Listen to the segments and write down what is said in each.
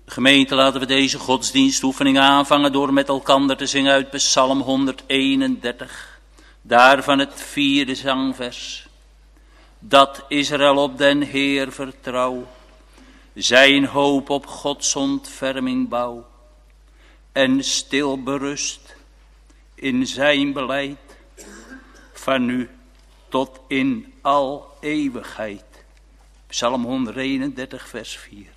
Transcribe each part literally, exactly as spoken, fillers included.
Gemeente, laten we deze godsdienstoefening aanvangen door met elkander te zingen uit Psalm honderdeenendertig. Daarvan het vierde zangvers. Dat Israël op den Heer vertrouw, zijn hoop op Gods ontferming bouw, en stil berust in zijn beleid, van nu tot in al eeuwigheid. Psalm honderdeenendertig vers vier.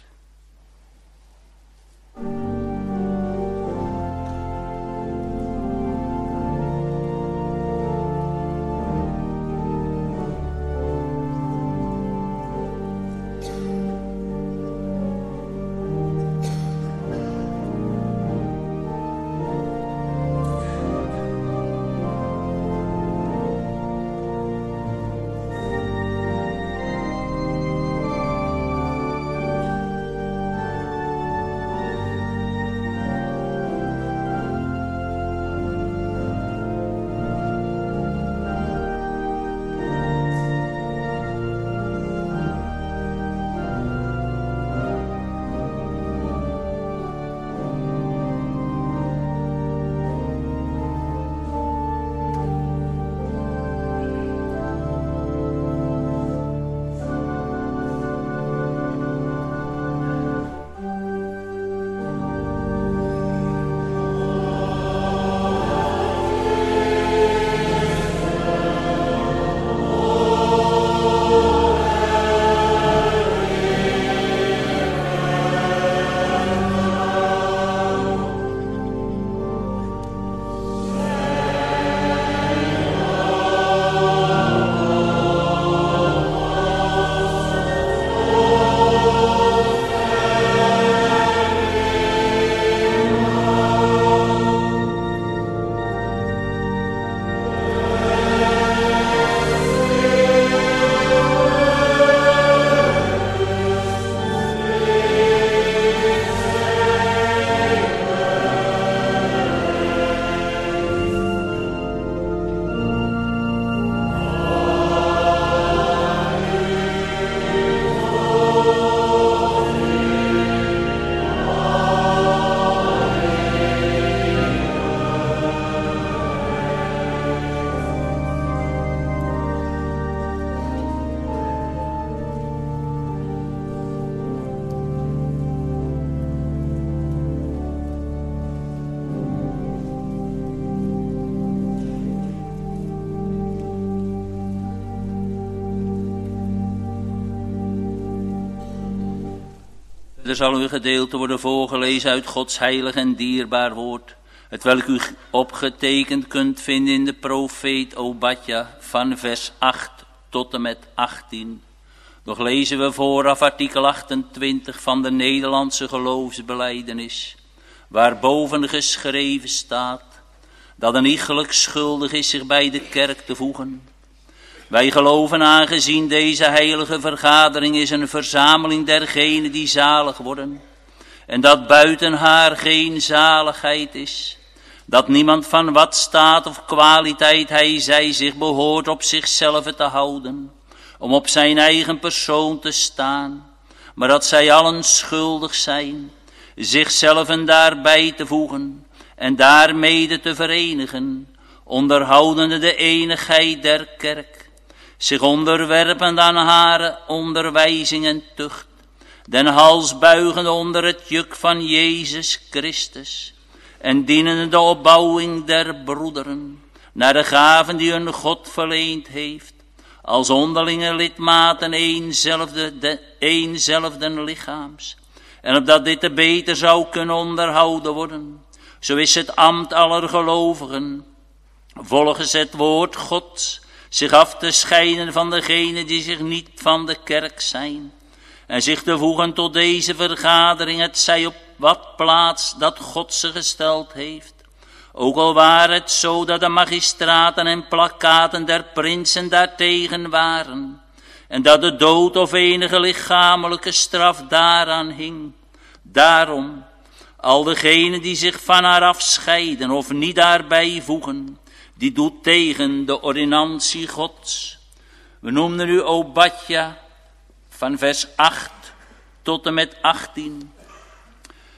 Er zal uw gedeelte worden voorgelezen uit Gods heilig en dierbaar woord, hetwelk u opgetekend kunt vinden in de profeet Obadja van vers acht tot en met achttien. Nog lezen we vooraf artikel achtentwintig van de Nederlandse geloofsbelijdenis, waarboven geschreven staat dat een iegelijk schuldig is zich bij de kerk te voegen. Wij geloven, aangezien deze heilige vergadering is een verzameling dergenen die zalig worden, en dat buiten haar geen zaligheid is, dat niemand van wat staat of kwaliteit hij zij zich behoort op zichzelf te houden, om op zijn eigen persoon te staan, maar dat zij allen schuldig zijn, zichzelf en daarbij te voegen en daarmede te verenigen, onderhoudende de eenigheid der kerk, zich onderwerpend aan haar onderwijzing en tucht, den hals buigende onder het juk van Jezus Christus, en dienende de opbouwing der broederen, naar de gaven die hun God verleend heeft, als onderlinge lidmaten eenzelfde, de, eenzelfde lichaams, en opdat dit te beter zou kunnen onderhouden worden, zo is het ambt aller gelovigen, volgens het woord Gods, zich af te scheiden van degenen die zich niet van de kerk zijn, en zich te voegen tot deze vergadering, het zij op wat plaats dat God ze gesteld heeft. Ook al waren het zo dat de magistraten en plakkaten der prinsen daartegen waren, en dat de dood of enige lichamelijke straf daaraan hing. Daarom, al degenen die zich van haar afscheiden of niet daarbij voegen, die doet tegen de ordinantie Gods. We noemden u Obadja van vers acht tot en met achttien.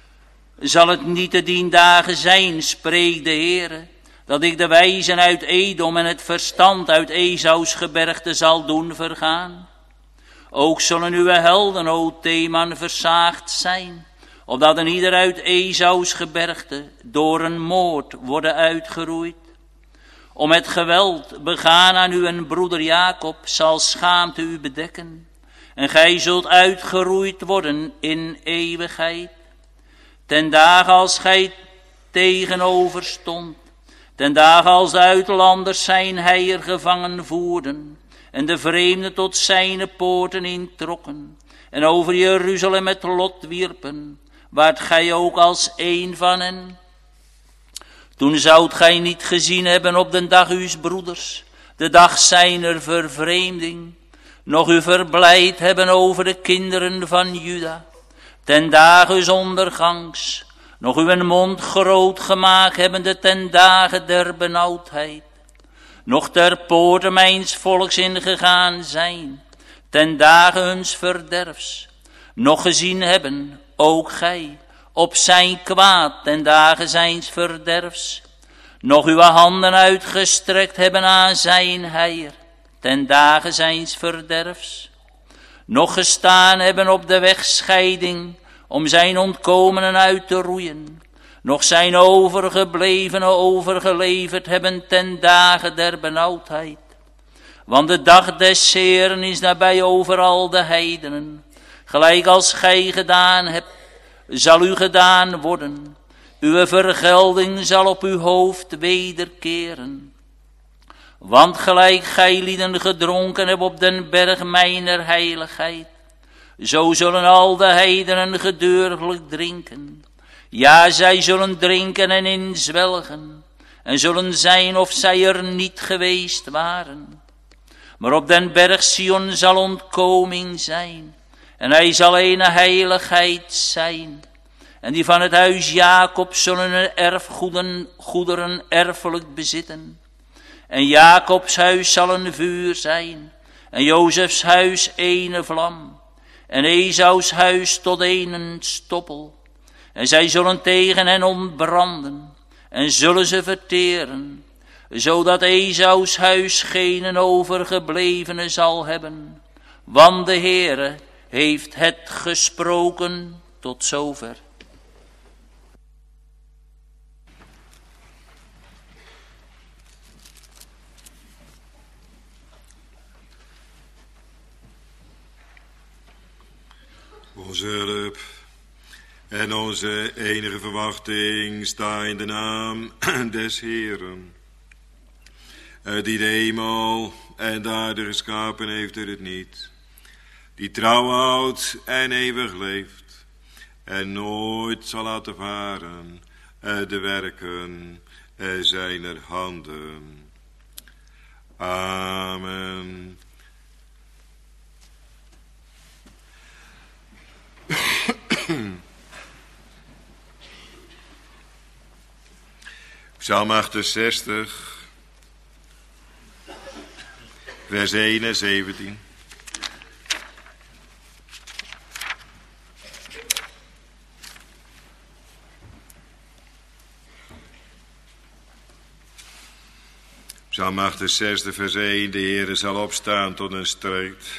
Zal het niet te dien dagen zijn, spreekt de Heere, dat ik de wijzen uit Edom en het verstand uit Esaus gebergte zal doen vergaan? Ook zullen uw helden, o Teman, verzaagd zijn, opdat een ieder uit Esaus gebergte door een moord worden uitgeroeid. Om het geweld begaan aan uw broeder Jacob zal schaamte u bedekken, en gij zult uitgeroeid worden in eeuwigheid. Ten dagen als gij tegenover stond, ten dagen als de uitlanders zijn heier gevangen voerden, en de vreemden tot zijne poorten introkken, en over Jeruzalem het lot wierpen, waart gij ook als een van hen. Toen zoudt gij niet gezien hebben op de dag uws broeders, de dag zijner vervreemding, nog u verblijd hebben over de kinderen van Juda, ten dagen uws ondergangs, nog uw mond groot gemaakt hebbende ten dagen der benauwdheid, nog ter poorten mijns volks ingegaan zijn, ten dagen huns verderfs, nog gezien hebben, ook gij, op zijn kwaad ten dagen zijns verderfs, nog uw handen uitgestrekt hebben aan zijn heier, ten dagen zijns verderfs, nog gestaan hebben op de wegscheiding, om zijn ontkomenen uit te roeien, nog zijn overgeblevenen overgeleverd hebben ten dagen der benauwdheid. Want de dag des Heeren is nabij over al de heidenen, gelijk als gij gedaan hebt, zal u gedaan worden. Uw vergelding zal op uw hoofd wederkeren. Want gelijk gij lieden gedronken hebt op den berg mijner heiligheid, zo zullen al de heidenen gedeurlijk drinken. Ja, zij zullen drinken en inzwelgen, en zullen zijn of zij er niet geweest waren. Maar op den berg Sion zal ontkoming zijn, en hij zal ene heiligheid zijn. En die van het huis Jacob zullen hun erfgoeden goederen erfelijk bezitten. En Jacobs huis zal een vuur zijn, en Jozefs huis ene vlam, en Esaus huis tot een stoppel. En zij zullen tegen hen ontbranden, en zullen ze verteren, zodat Esaus huis geen overgeblevene zal hebben. Want de Heere heeft het gesproken. Tot zover. Onze hulp en onze enige verwachting sta in de naam des Heeren, die de hemel en de aarde geschapen heeft er het niet, die trouw houdt en eeuwig leeft en nooit zal laten varen de werken zijner handen. Amen. Psalm achtenzestig, vers een en zeventien. Psalm achtenzestig, vers een. De Heere zal opstaan tot een strijd.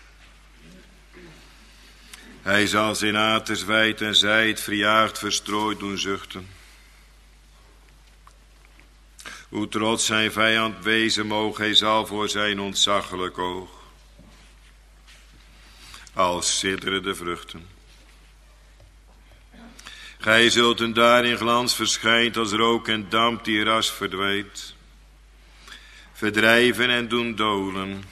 Hij zal zijn aters wijd en zijd verjaagd verstrooid doen zuchten. Hoe trots zijn vijand wezen mogen, hij zal voor zijn ontzaglijk oog als sidderen de vruchten. Gij zult een daar in glans verschijnt als rook en damp die ras verdwijnt. Verdrijven en doen dolen.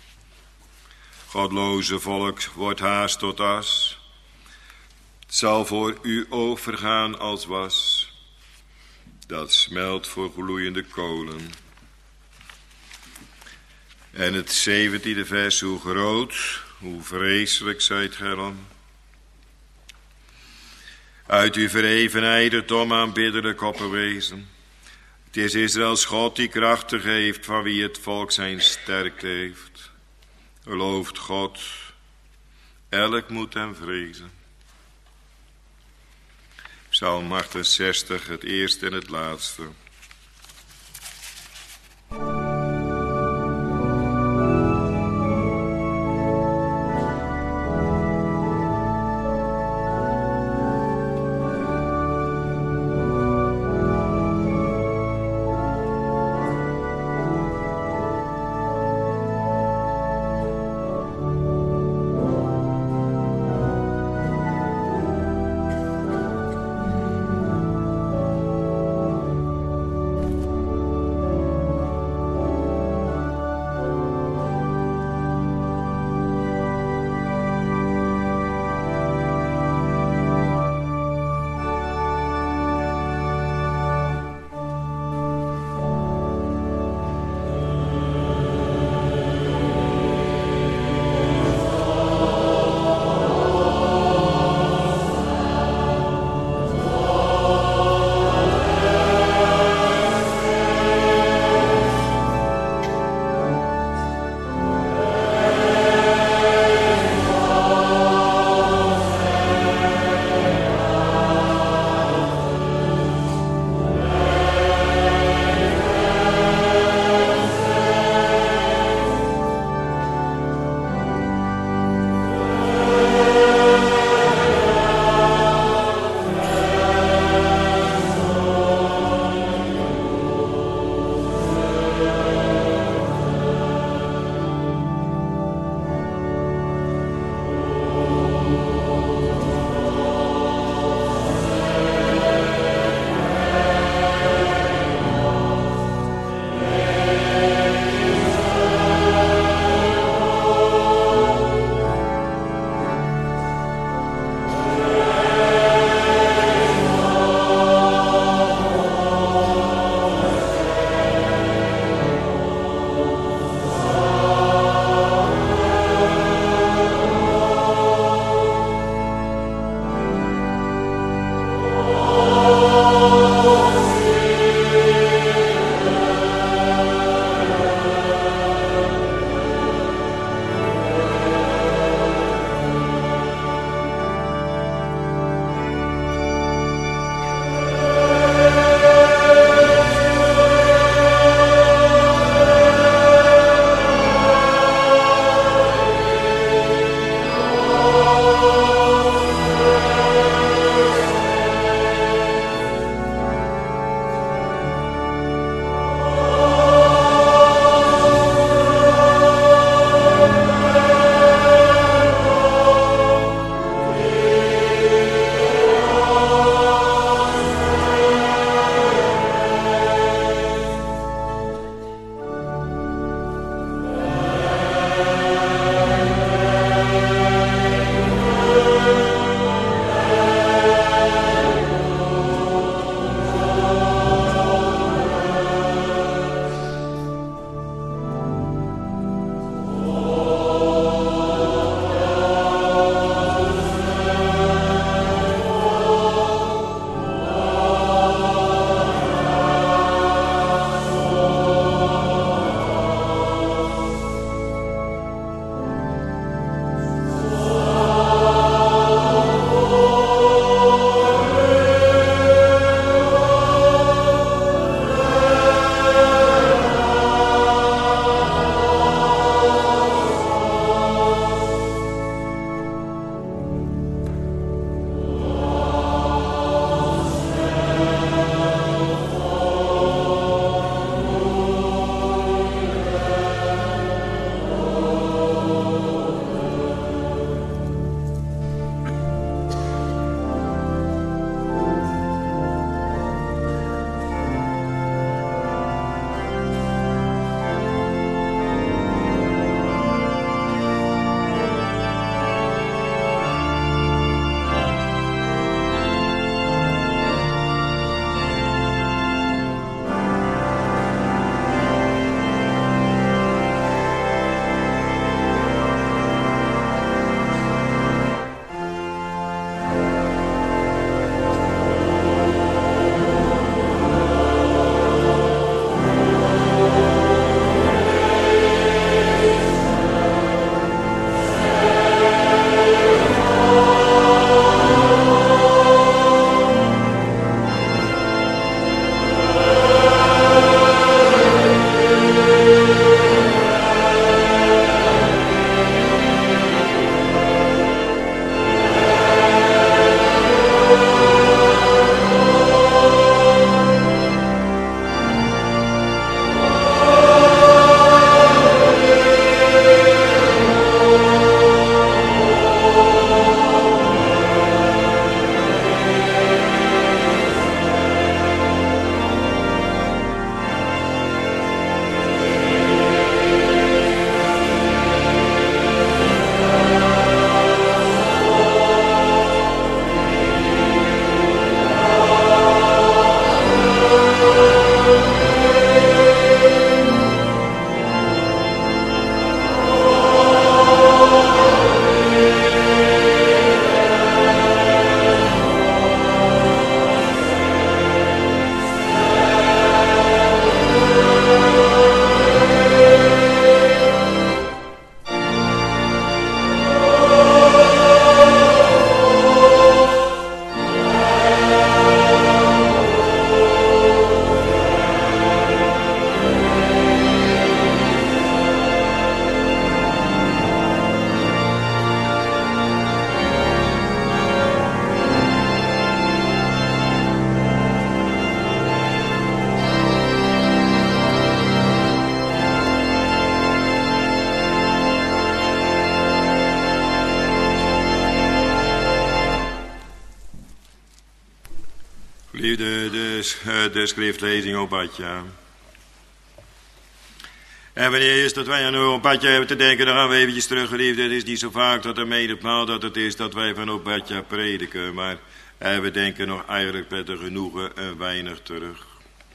Godloze volk wordt haast tot as. Het zal voor u overgaan als was. Dat smelt voor gloeiende kolen. En het zeventiende vers, hoe groot, hoe vreselijk zijt gij dan. Uit uw verheven ijderdom aanbiddelijk opgewezen. Het is Israëls God die krachtig heeft, van wie het volk zijn sterkte heeft. Gelooft God, elk moet hem vrezen. Psalm achtenzestig, het eerste en het laatste. Liefde, de, de schriftlezing Obadja. En wanneer is dat wij aan Obadja hebben te denken, dan gaan we eventjes terug, geliefde. Het is niet zo vaak dat er menigmaal dat het is dat wij van Obadja prediken, maar en we denken nog eigenlijk met een genoegen een weinig terug.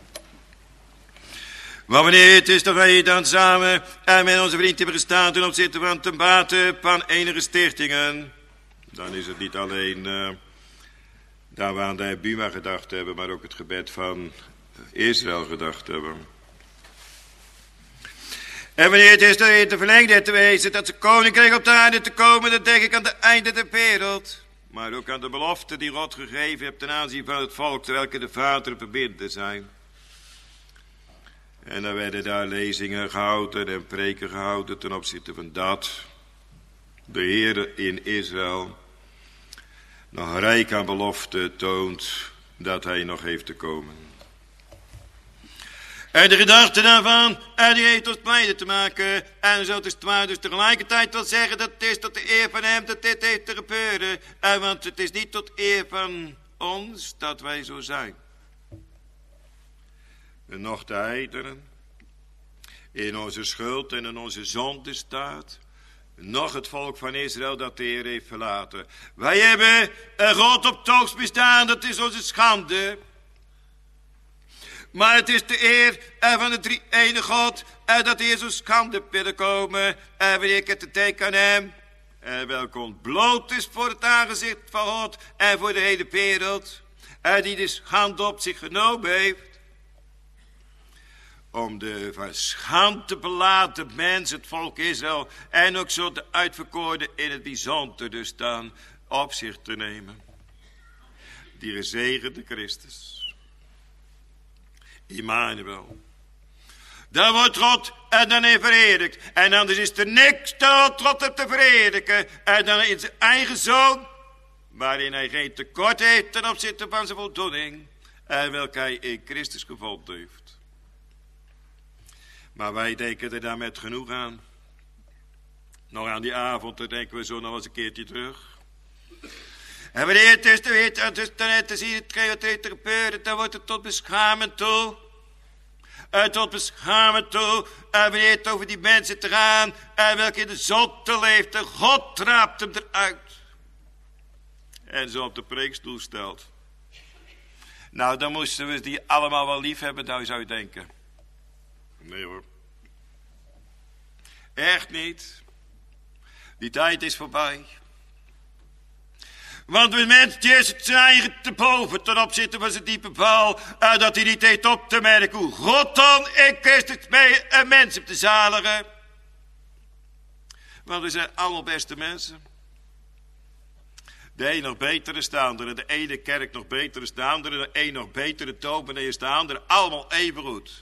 Maar wanneer het is dat wij dan samen en met onze vriend hebben gestaan ten opzichte van ten bate van enige stichtingen, dan is het niet alleen uh, daar we aan de Buma gedacht hebben, maar ook het gebed van Israël gedacht hebben. En wanneer het is dat je te verlengde te wezen, dat ze koninkrijk op de aarde te komen, dan denk ik aan de einde der wereld. Maar ook aan de belofte die God gegeven heeft ten aanzien van het volk, terwijl de Vader verbinden zijn. En dan werden daar lezingen gehouden en preken gehouden ten opzichte van dat. De Heer in Israël nog rijk aan belofte toont dat hij nog heeft te komen. En de gedachte daarvan, en die heeft ons blijde te maken. En zo is het waar dus tegelijkertijd wil zeggen dat het is tot de eer van hem dat dit heeft te gebeuren. En want het is niet tot eer van ons dat wij zo zijn. En nog de heidenen, in onze schuld en in onze zonde staat, nog het volk van Israël dat de Heer heeft verlaten. Wij hebben een God op het oogst bestaan, dat is onze schande. Maar het is de eer van de drie ene God, en dat hij zo schande binnenkomen, en wanneer ik het te denken aan hem, en welke ontbloot is voor het aangezicht van God en voor de hele wereld, en die de schande op zich genomen heeft, om de van schande belaten mens, het volk Israël, en ook zo de uitverkoren in het bijzonder dus dan op zich te nemen. Die gezegende Christus. Immanuel. Dan wordt God en dan heeft verheerlijkt. En anders is er niks dan God te verheerlijken. En dan in zijn eigen zoon, waarin hij geen tekort heeft ten opzichte van zijn voldoening. En welke hij in Christus gevonden heeft. Maar wij denken er daar met genoeg aan. Nog aan die avond, dan denken we zo nog eens een keertje terug. En wanneer het is te weten, dus dan te zien het wat er te gebeuren, dan wordt het tot beschamen toe. En tot beschamen toe. En wanneer het over die mensen te gaan, en welke in de zotte leeft, en God traapt hem eruit. En zo op de preekstoel stelt. Nou, dan moesten we die allemaal wel lief hebben, nou zou je denken. Nee hoor. Echt niet. Die tijd is voorbij. Want de mens is het zijn eigen te boven ten opzichte van zijn diepe val. En dat hij niet heeft op te merken hoe God dan in Christus mee een mens heeft te zaligen. Want we zijn allemaal beste mensen. De een nog beter is de andere. De ene kerk nog beter is de andere. De een nog betere dominee is de andere. Allemaal even goed.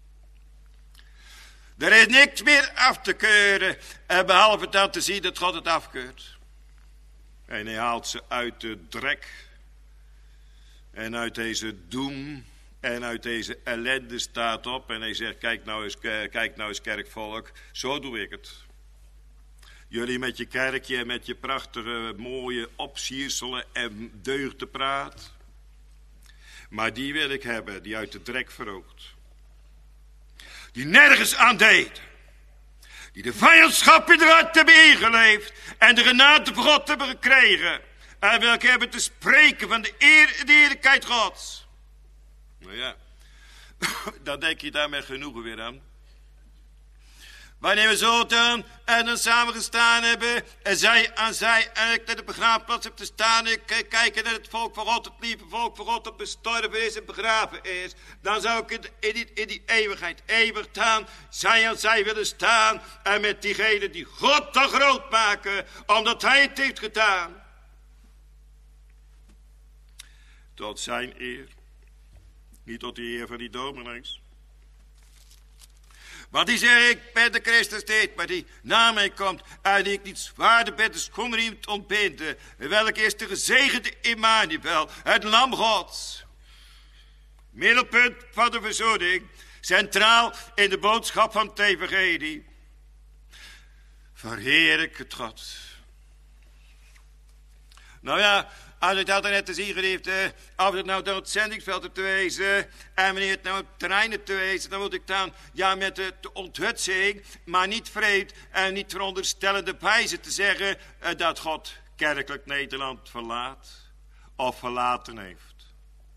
Er is niks meer af te keuren. Behalve dan te zien dat God het afkeurt. En hij haalt ze uit de drek. En uit deze doem. En uit deze ellende staat op. En hij zegt, kijk nou eens, kijk nou eens kerkvolk. Zo doe ik het. Jullie met je kerkje en met je prachtige mooie opsierselen en deugdenpraat. Maar die wil ik hebben, die uit de drek veroogt. Die nergens aan deed. Die de vijandschap in de hart hebben ingeleefd. En de genade van God hebben gekregen. En welke hebben te spreken van de eer en de eerlijkheid Gods. Nou ja, dan denk je daar met genoegen weer aan. Wanneer we zo dan en dan samen gestaan hebben. En zij aan zij en ik naar de begraafplaats heb te staan. En ik kijken naar het volk van God. Het lieve volk van God dat bestorven is en begraven is. Dan zou ik in, de, in, die, in die eeuwigheid eeuwig staan. Zij aan zij willen staan. En met diegenen die God dan groot maken. Omdat hij het heeft gedaan. Tot zijn eer. Niet tot de eer van die dominees. Want die zegt, ik ben de Christus deed, maar die na mij komt, en die ik niet zwaarder ben de schoenriem te ontbinden. Welke is de gezegende Immanuel, het lam Gods. Middelpunt van de verzoening, centraal in de boodschap van het evangelie. Verheerlijk het God. Nou ja, Als ik dat er net te zien heeft, uh, of het nou door het zendingsveld te wezen, en wanneer het nou op het terrein te wezen, dan moet ik dan, ja, met de, de onthutsing, maar niet vreemd en niet veronderstellende wijze te zeggen, uh, dat God kerkelijk Nederland verlaat, of verlaten heeft.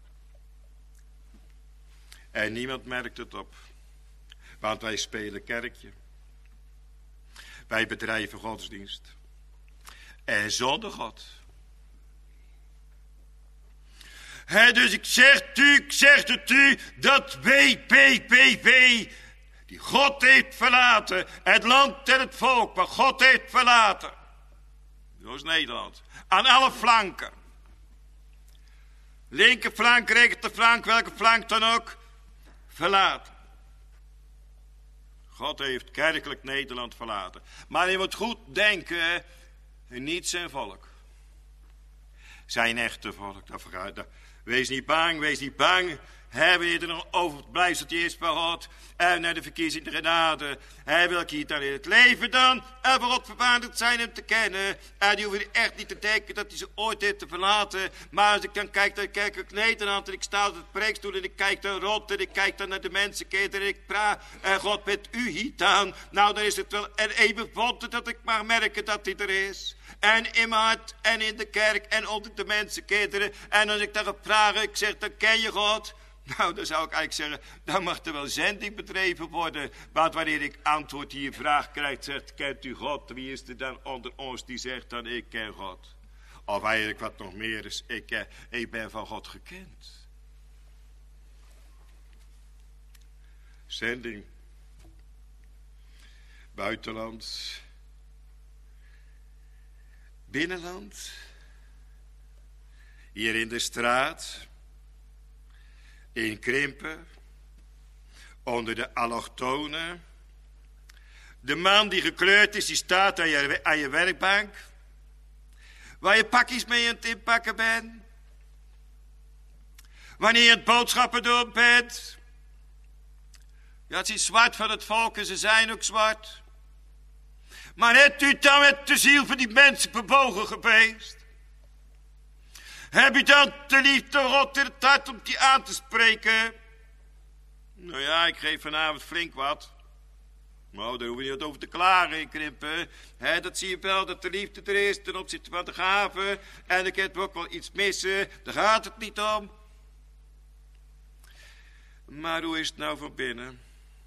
En niemand merkt het op, want wij spelen kerkje. Wij bedrijven godsdienst. En zonder God. He, dus ik zeg u, ik zeg het u, dat W P P W, die God heeft verlaten, het land en het volk, wat God heeft verlaten. Dat is Nederland. Aan alle flanken. Linkerflank, rechterflank, welke flank dan ook, verlaten. God heeft kerkelijk Nederland verlaten. Maar je moet goed denken, niet zijn volk. Zijn echte volk. Dat vergaat, dat, wees niet bang, wees niet bang. Hebben je er nog over blijft dat hij is van God. En naar de verkiezing de genade. Hij wil hier dan in het leven dan. En voor God verwaardigd zijn hem te kennen. En die hoeven echt niet te denken dat hij ze ooit heeft te verlaten. Maar als ik dan kijk naar kerkelijk Nederland. En ik sta op het preekstoel en ik kijk dan rond. En ik kijk dan naar de mensenketen. En ik praat. En God met u hier dan. Nou dan is het wel er even wonder dat ik mag merken dat hij er is. En in mijn hart en in de kerk en onder de mensenkinderen. En als ik dan ga vragen, ik zeg, dan ken je God. Nou, dan zou ik eigenlijk zeggen, dan mag er wel zending bedreven worden. Want wanneer ik antwoord die je vraag krijg, zegt, kent u God? Wie is er dan onder ons die zegt dan, ik ken God? Of eigenlijk wat nog meer is, ik, eh, ik ben van God gekend. Zending. Buitenland. Binnenland. Hier in de straat. In Krimpen, onder de allochtonen. De man die gekleurd is, die staat aan je, aan je werkbank. Waar je pakjes mee aan het inpakken bent. Wanneer je het boodschappen doen bent. Ja, het is zwart van het volk en ze zijn ook zwart. Maar hebt u dan met de ziel van die mensen verbogen geweest? Heb je dan de liefde God in het hart om die aan te spreken? Nou ja, ik geef vanavond flink wat. Nou, daar hoeven we niet over te klagen in Krimpen. He, dat zie je wel, dat de liefde er is ten opzichte van de gaven. En dan kan we ook wel iets missen. Daar gaat het niet om. Maar hoe is het nou van binnen?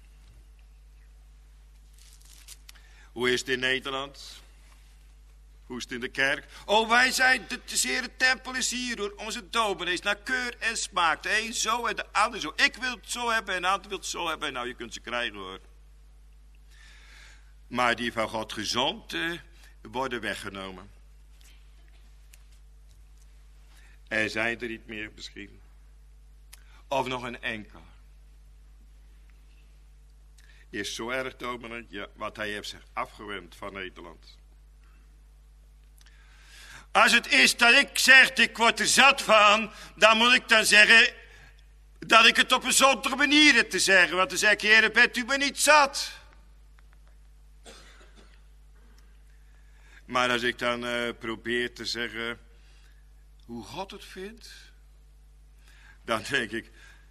Hoe is het in Nederland? Hoe is het in de kerk? Oh, wij zijn, de, de zere tempel is hier hoor. Onze dominee is naar keur en smaak. De een zo en de ander zo. Ik wil het zo hebben en de ander wil het zo hebben. Nou, je kunt ze krijgen hoor. Maar die van God gezond uh, worden weggenomen. Er zijn er niet meer misschien. Of nog een enkel. Is zo erg dominee, ja, wat hij heeft zich afgewend van Nederland. Als het is dat ik zeg, ik word er zat van, dan moet ik dan zeggen dat ik het op een zondige manier heb te zeggen. Want dan zeg ik, Heer, bent u me niet zat? Maar als ik dan uh, probeer te zeggen hoe God het vindt, dan denk ik,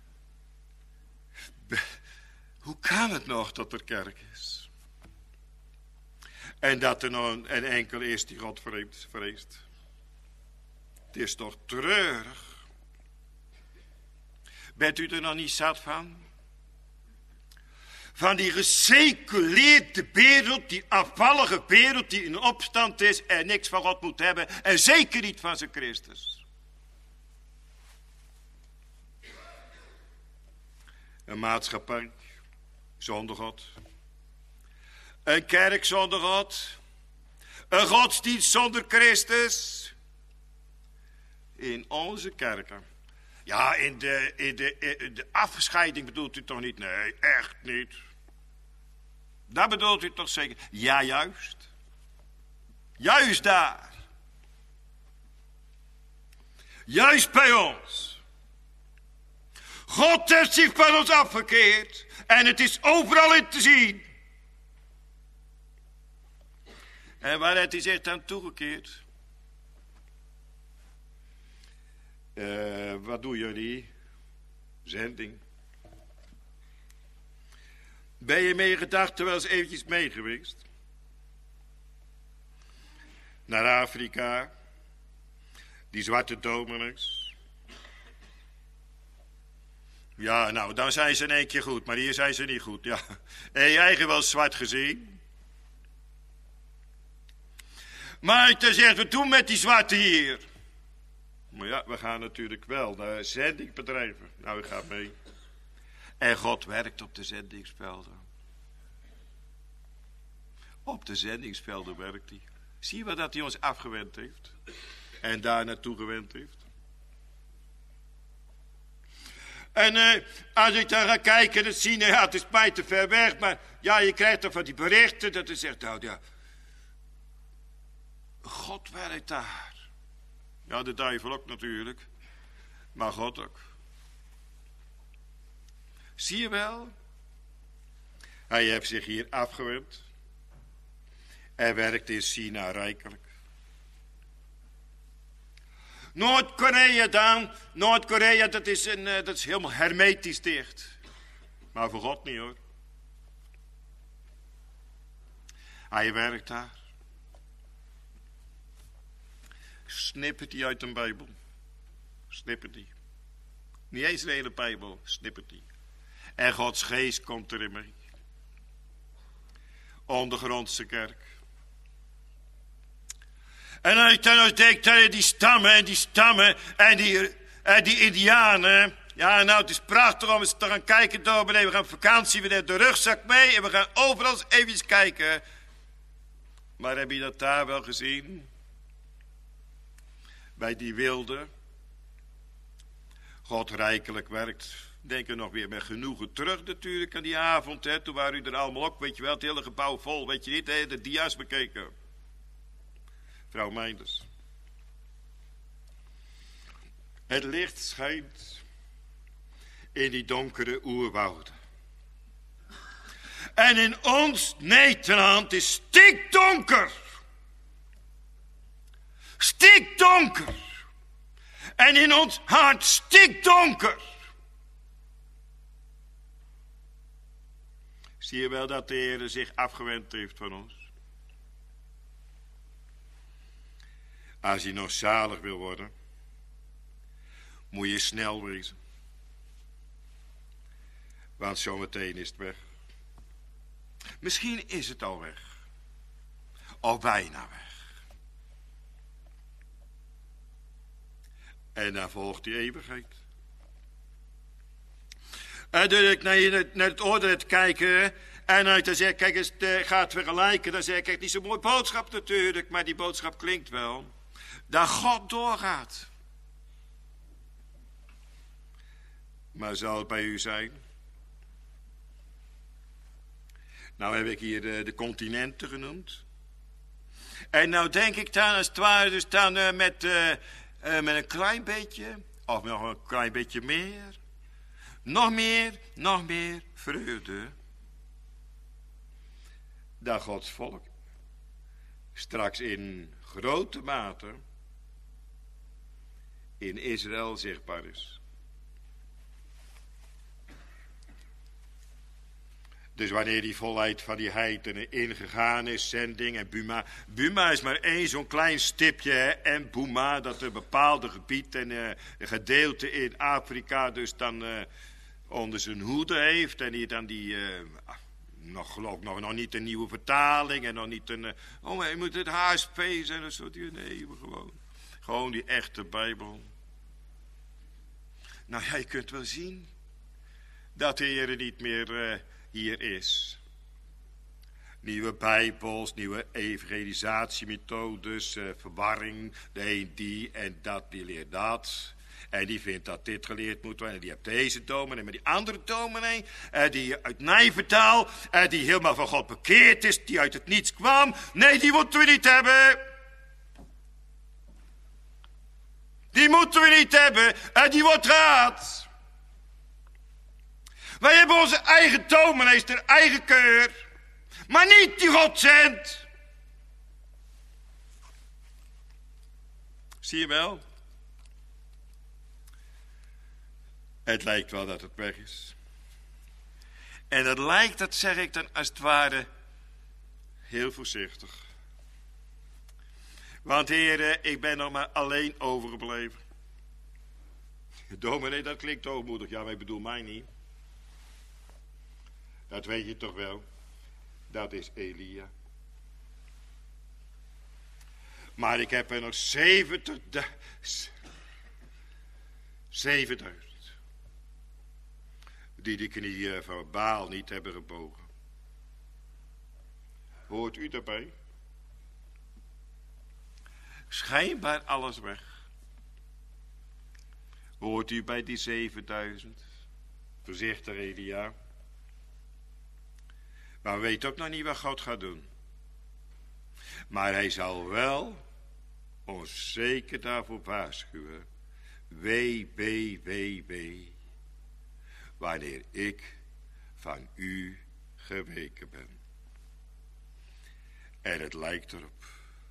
hoe kan het nog dat er kerk is? En dat er nog een, een enkel is die God vreest. Het is toch treurig. Bent u er nog niet zat van? Van die geseculeerde wereld, die afvallige wereld die in opstand is en niks van God moet hebben. En zeker niet van zijn Christus. Een maatschappij zonder God. Een kerk zonder God. Een godsdienst zonder Christus. In onze kerken. Ja, in de, in, de, in de afscheiding bedoelt u toch niet? Nee, echt niet. Dat bedoelt u toch zeker? Ja, juist. Juist daar. Juist bij ons. God heeft zich van ons afgekeerd. En het is overal in te zien. En waar heeft hij zich dan toegekeerd? wat doen jullie? Zending. Ben je mee gedachten wel eens eventjes mee geweest? Naar Afrika. Die zwarte dominees. Ja, nou, dan zijn ze in één keer goed, maar hier zijn ze niet goed. Ja. Heb je eigen wel zwart gezien? Maar ik zeg, wat doen met die zwarte hier? Maar ja, we gaan natuurlijk wel naar zendingsbedrijven. Nou, ik ga mee. En God werkt op de zendingsvelden. Op de zendingsvelden werkt hij. Zie je wat dat hij ons afgewend heeft? En daar naartoe gewend heeft? En uh, als ik daar ga kijken, dan zie je, ja, het is mij te ver weg. Maar ja, je krijgt toch van die berichten dat hij zegt, nou ja, God werkt daar. Ja, de duivel ook natuurlijk. Maar God ook. Zie je wel? Hij heeft zich hier afgewend. Hij werkt in China rijkelijk. Noord-Korea dan. Noord-Korea, dat is, een, uh, dat is helemaal hermetisch dicht. Maar voor God niet hoor. Hij werkt daar. Snippert die uit een Bijbel. Snippert die. Niet eens de hele Bijbel. Snippert die. En Gods geest komt erin mee. Ondergrondse kerk. En als ik dan nog denk dat die stammen en die stammen en die, en die indianen. Ja, nou het is prachtig om eens te gaan kijken door beneden. We gaan op vakantie, we nemen de rugzak mee en we gaan overal eens even kijken. Maar heb je dat daar wel gezien? Bij die wilde. God rijkelijk werkt. Denk er nog weer met genoegen terug natuurlijk aan die avond. Hè. Toen waren u er allemaal ook, weet je wel, het hele gebouw vol. Weet je niet, hè, de dia's bekeken. Vrouw Meinders. Het licht schijnt in die donkere oerwouden. En in ons Nederland is stikdonker. Stikdonker. En in ons hart stikdonker. Zie je wel dat de Heer zich afgewend heeft van ons? Als je nog zalig wil worden, moet je snel wezen. Want zometeen is het weg. Misschien is het al weg. Of bijna weg. En dan volgt die eeuwigheid. En dan ik naar, naar het oordeel te kijken. En als ik dan zeg, kijk eens, het gaat vergelijken. Dan zeg ik, kijk, niet zo'n mooie boodschap natuurlijk. Maar die boodschap klinkt wel. Dat God doorgaat. Maar zal het bij u zijn? Nou heb ik hier de, de continenten genoemd. En nou denk ik dan als het ware dus dan uh, met, uh, uh, met een klein beetje, of nog een klein beetje meer. Nog meer, nog meer vreugde. Dat Gods volk straks in grote mate in Israël zichtbaar is. Dus wanneer die volheid van die heidenen ingegaan is, zending en Buma. Buma is maar één zo'n klein stipje. Hè, en Buma, dat een bepaalde gebied en uh, een gedeelte in Afrika dus dan uh, onder zijn hoede heeft. En die dan die, uh, nog geloof ik nog, nog niet een nieuwe vertaling en nog niet een... Uh, oh, je moet het H S P zijn of zo. Nee, gewoon, gewoon die echte Bijbel. Nou ja, je kunt wel zien dat de Heer niet meer uh, hier is. Nieuwe Bijbels, nieuwe evangelisatiemethodes, uh, verwarring. De een die en dat, die leert dat. En die vindt dat dit geleerd moet worden. En die hebt deze dominee, maar die andere dominee, uh, die uit Nijvertaal, uh, die helemaal van God bekeerd is, die uit het niets kwam. Nee, die moeten we niet hebben. Die moeten we niet hebben. En die wordt raad. Wij hebben onze eigen dominees, ter eigen keur. Maar niet die God zendt. Zie je wel? Het lijkt wel dat het weg is. En dat lijkt, dat zeg ik dan als het ware, heel voorzichtig. Want heren, ik ben nog maar alleen overgebleven. Dominee, dat klinkt hoogmoedig. Ja, maar ik bedoel mij niet. Dat weet je toch wel. Dat is Elia. Maar ik heb er nog zeventig... Zevenduizend. Die de knieën van Baal niet hebben gebogen. Hoort u daarbij? Schijnbaar alles weg. Hoort u bij die zevenduizend? Voorzichtig, Elia. Maar we weten ook nog niet wat God gaat doen. Maar hij zal wel ons zeker daarvoor waarschuwen. Wee, wee, wee, wee. Wanneer ik van u geweken ben. En het lijkt erop.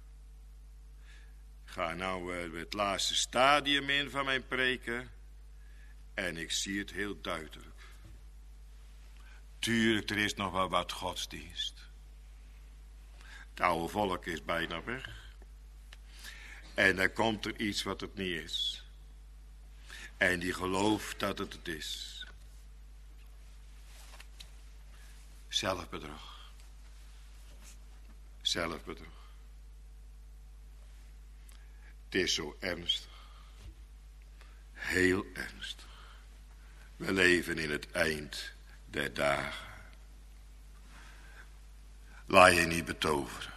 Ik ga nou uh, het laatste stadium in van mijn preken. En ik zie het heel duidelijk. Tuurlijk, er is nog wel wat godsdienst. Het oude volk is bijna weg. En dan komt er iets wat het niet is. En die gelooft dat het het is. Zelfbedrog. Zelfbedrog. Het is zo ernstig. Heel ernstig. We leven in het eind der dagen. Laat je niet betoveren.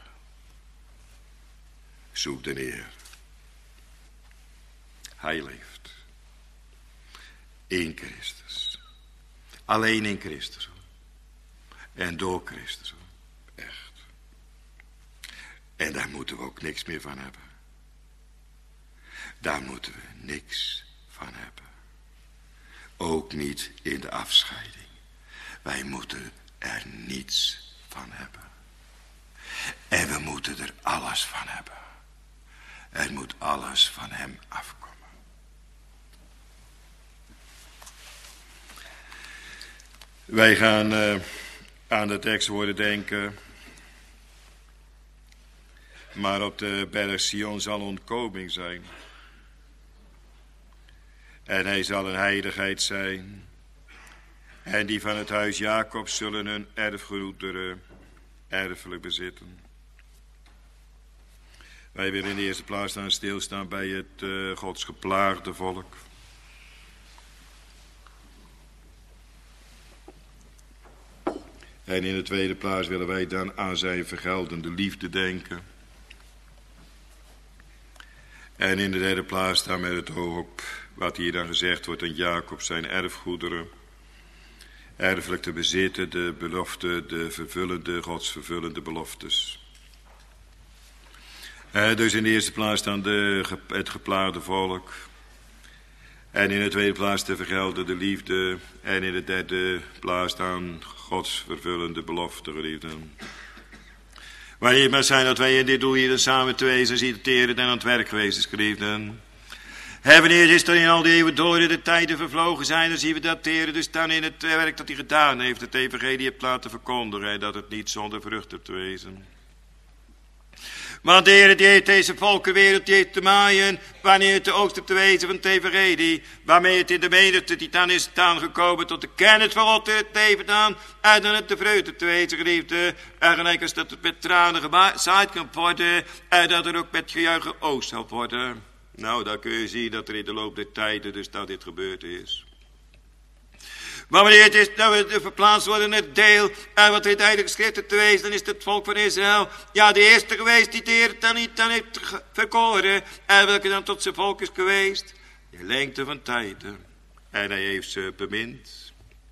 Zoek de Heer. Hij leeft. In Christus. Alleen in Christus. En door Christus. Echt. En daar moeten we ook niks meer van hebben. Daar moeten we niks van hebben. Ook niet in de afscheiding. Wij moeten er niets van hebben. En we moeten er alles van hebben. Er moet alles van hem afkomen. Wij gaan uh, aan de tekstwoorden denken. Maar op de berg Sion zal ontkoming zijn. En hij zal een heiligheid zijn. En die van het huis Jacob zullen hun erfgoederen erfelijk bezitten. Wij willen in de eerste plaats staan stilstaan bij het uh, Gods geplaagde volk. En in de tweede plaats willen wij dan aan zijn vergeldende liefde denken. En in de derde plaats staan met het oog op wat hier dan gezegd wordt aan Jacob zijn erfgoederen. Erfelijk te bezitten, de belofte, de vervullende, Gods vervullende beloftes. Uh, dus in de eerste plaats dan de, het geplaagde volk. En in de tweede plaats de vergeldende liefde. En in de derde plaats dan Gods vervullende belofte, geliefden. Wanneer het maar zijn dat wij in dit doel hier samen te wezen, citeren en aan het werk geweest is, geliefden. En wanneer is er in al die eeuwen door de tijden vervlogen zijn, dan zien we dat de Heer dus dan in het werk dat hij gedaan heeft, het evangelie heeft laten verkondigen en dat het niet zonder vrucht heeft te wezen. Want de Heer die heeft deze volkenwereld die heeft te maaien, wanneer het de oogst hebt te wezen van het evangelie, waarmee het in de menigte die dan is aangekomen tot de kennis van God in het leven dan, en dan het de vreugde te wezen, geliefde, en gelijk als dat het met tranen gezaaid kan worden, en dat er ook met gejuich geoogst zal worden. Nou, dan kun je zien dat er in de loop der tijden dus dat dit gebeurd is. Maar wanneer het is dat we verplaatst worden in het deel, en wat er in het heilige schrift te wezen, dan is het volk van Israël, ja, de eerste geweest die de Heer dan niet dan heeft verkoren, en welke dan tot zijn volk is geweest, in lengte van tijden, en hij heeft ze bemind.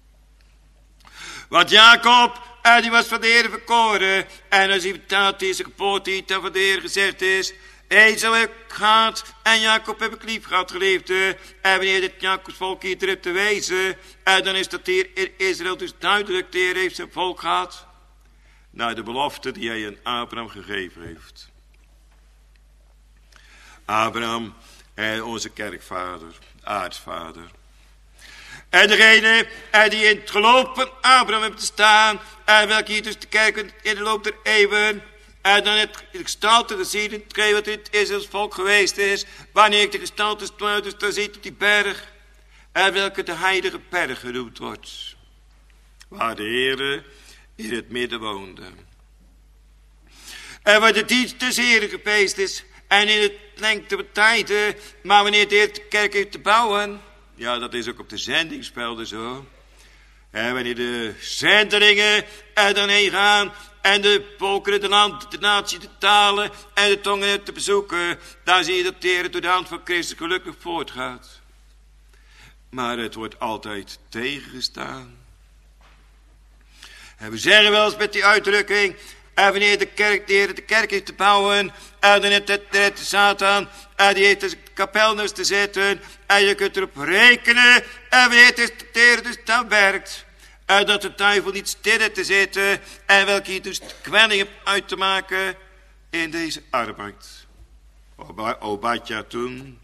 Want Jacob, en die was van de Heer verkoren, en als hij vertaalt deze geboorte die dan van de Heer gezegd is, Ezel heb ik gehad en Jacob heb ik lief gehad, geliefde. En wanneer dit Jacobs volk hier terug te wezen, en dan is dat hier in Israël dus duidelijk, de Heer heeft zijn volk gehad. Naar de belofte die hij aan Abraham gegeven heeft. Abraham, onze kerkvader, aartsvader. En degene en die in het geloof van Abraham heeft te staan. En welke hier dus te kijken in de loop der eeuwen. En dan het de gestalte gezien. Hetgeen wat in het Israëls volk geweest is. Wanneer ik de gestalte dus dan ziet op die berg. En welke de heilige berg genoemd wordt. Waar de Heere in het midden woonde. En waar de dienst des Heeren geweest is. En in het lengte van tijden. Maar wanneer de Heer de kerk heeft te bouwen. Ja, dat is ook op de zendingsvelden zo. En wanneer de zendelingen er dan heen gaan. En de volkeren, de land, de natie, de talen en de tongen te bezoeken. Dan zie je dat de Heer door de hand van Christus gelukkig voortgaat. Maar het wordt altijd tegengestaan. En we zeggen wel eens met die uitdrukking. En wanneer de kerk, de Heer de kerk heeft te bouwen. En dan heeft de, de, de Satan. En die heeft de kapel dus te zetten. En je kunt erop rekenen. En wanneer het is de Heer dus dan werkt. En dat de duivel niet stil te zitten. En welke hier dus de kwelling uit te maken. In deze arbeid. Obadja toen.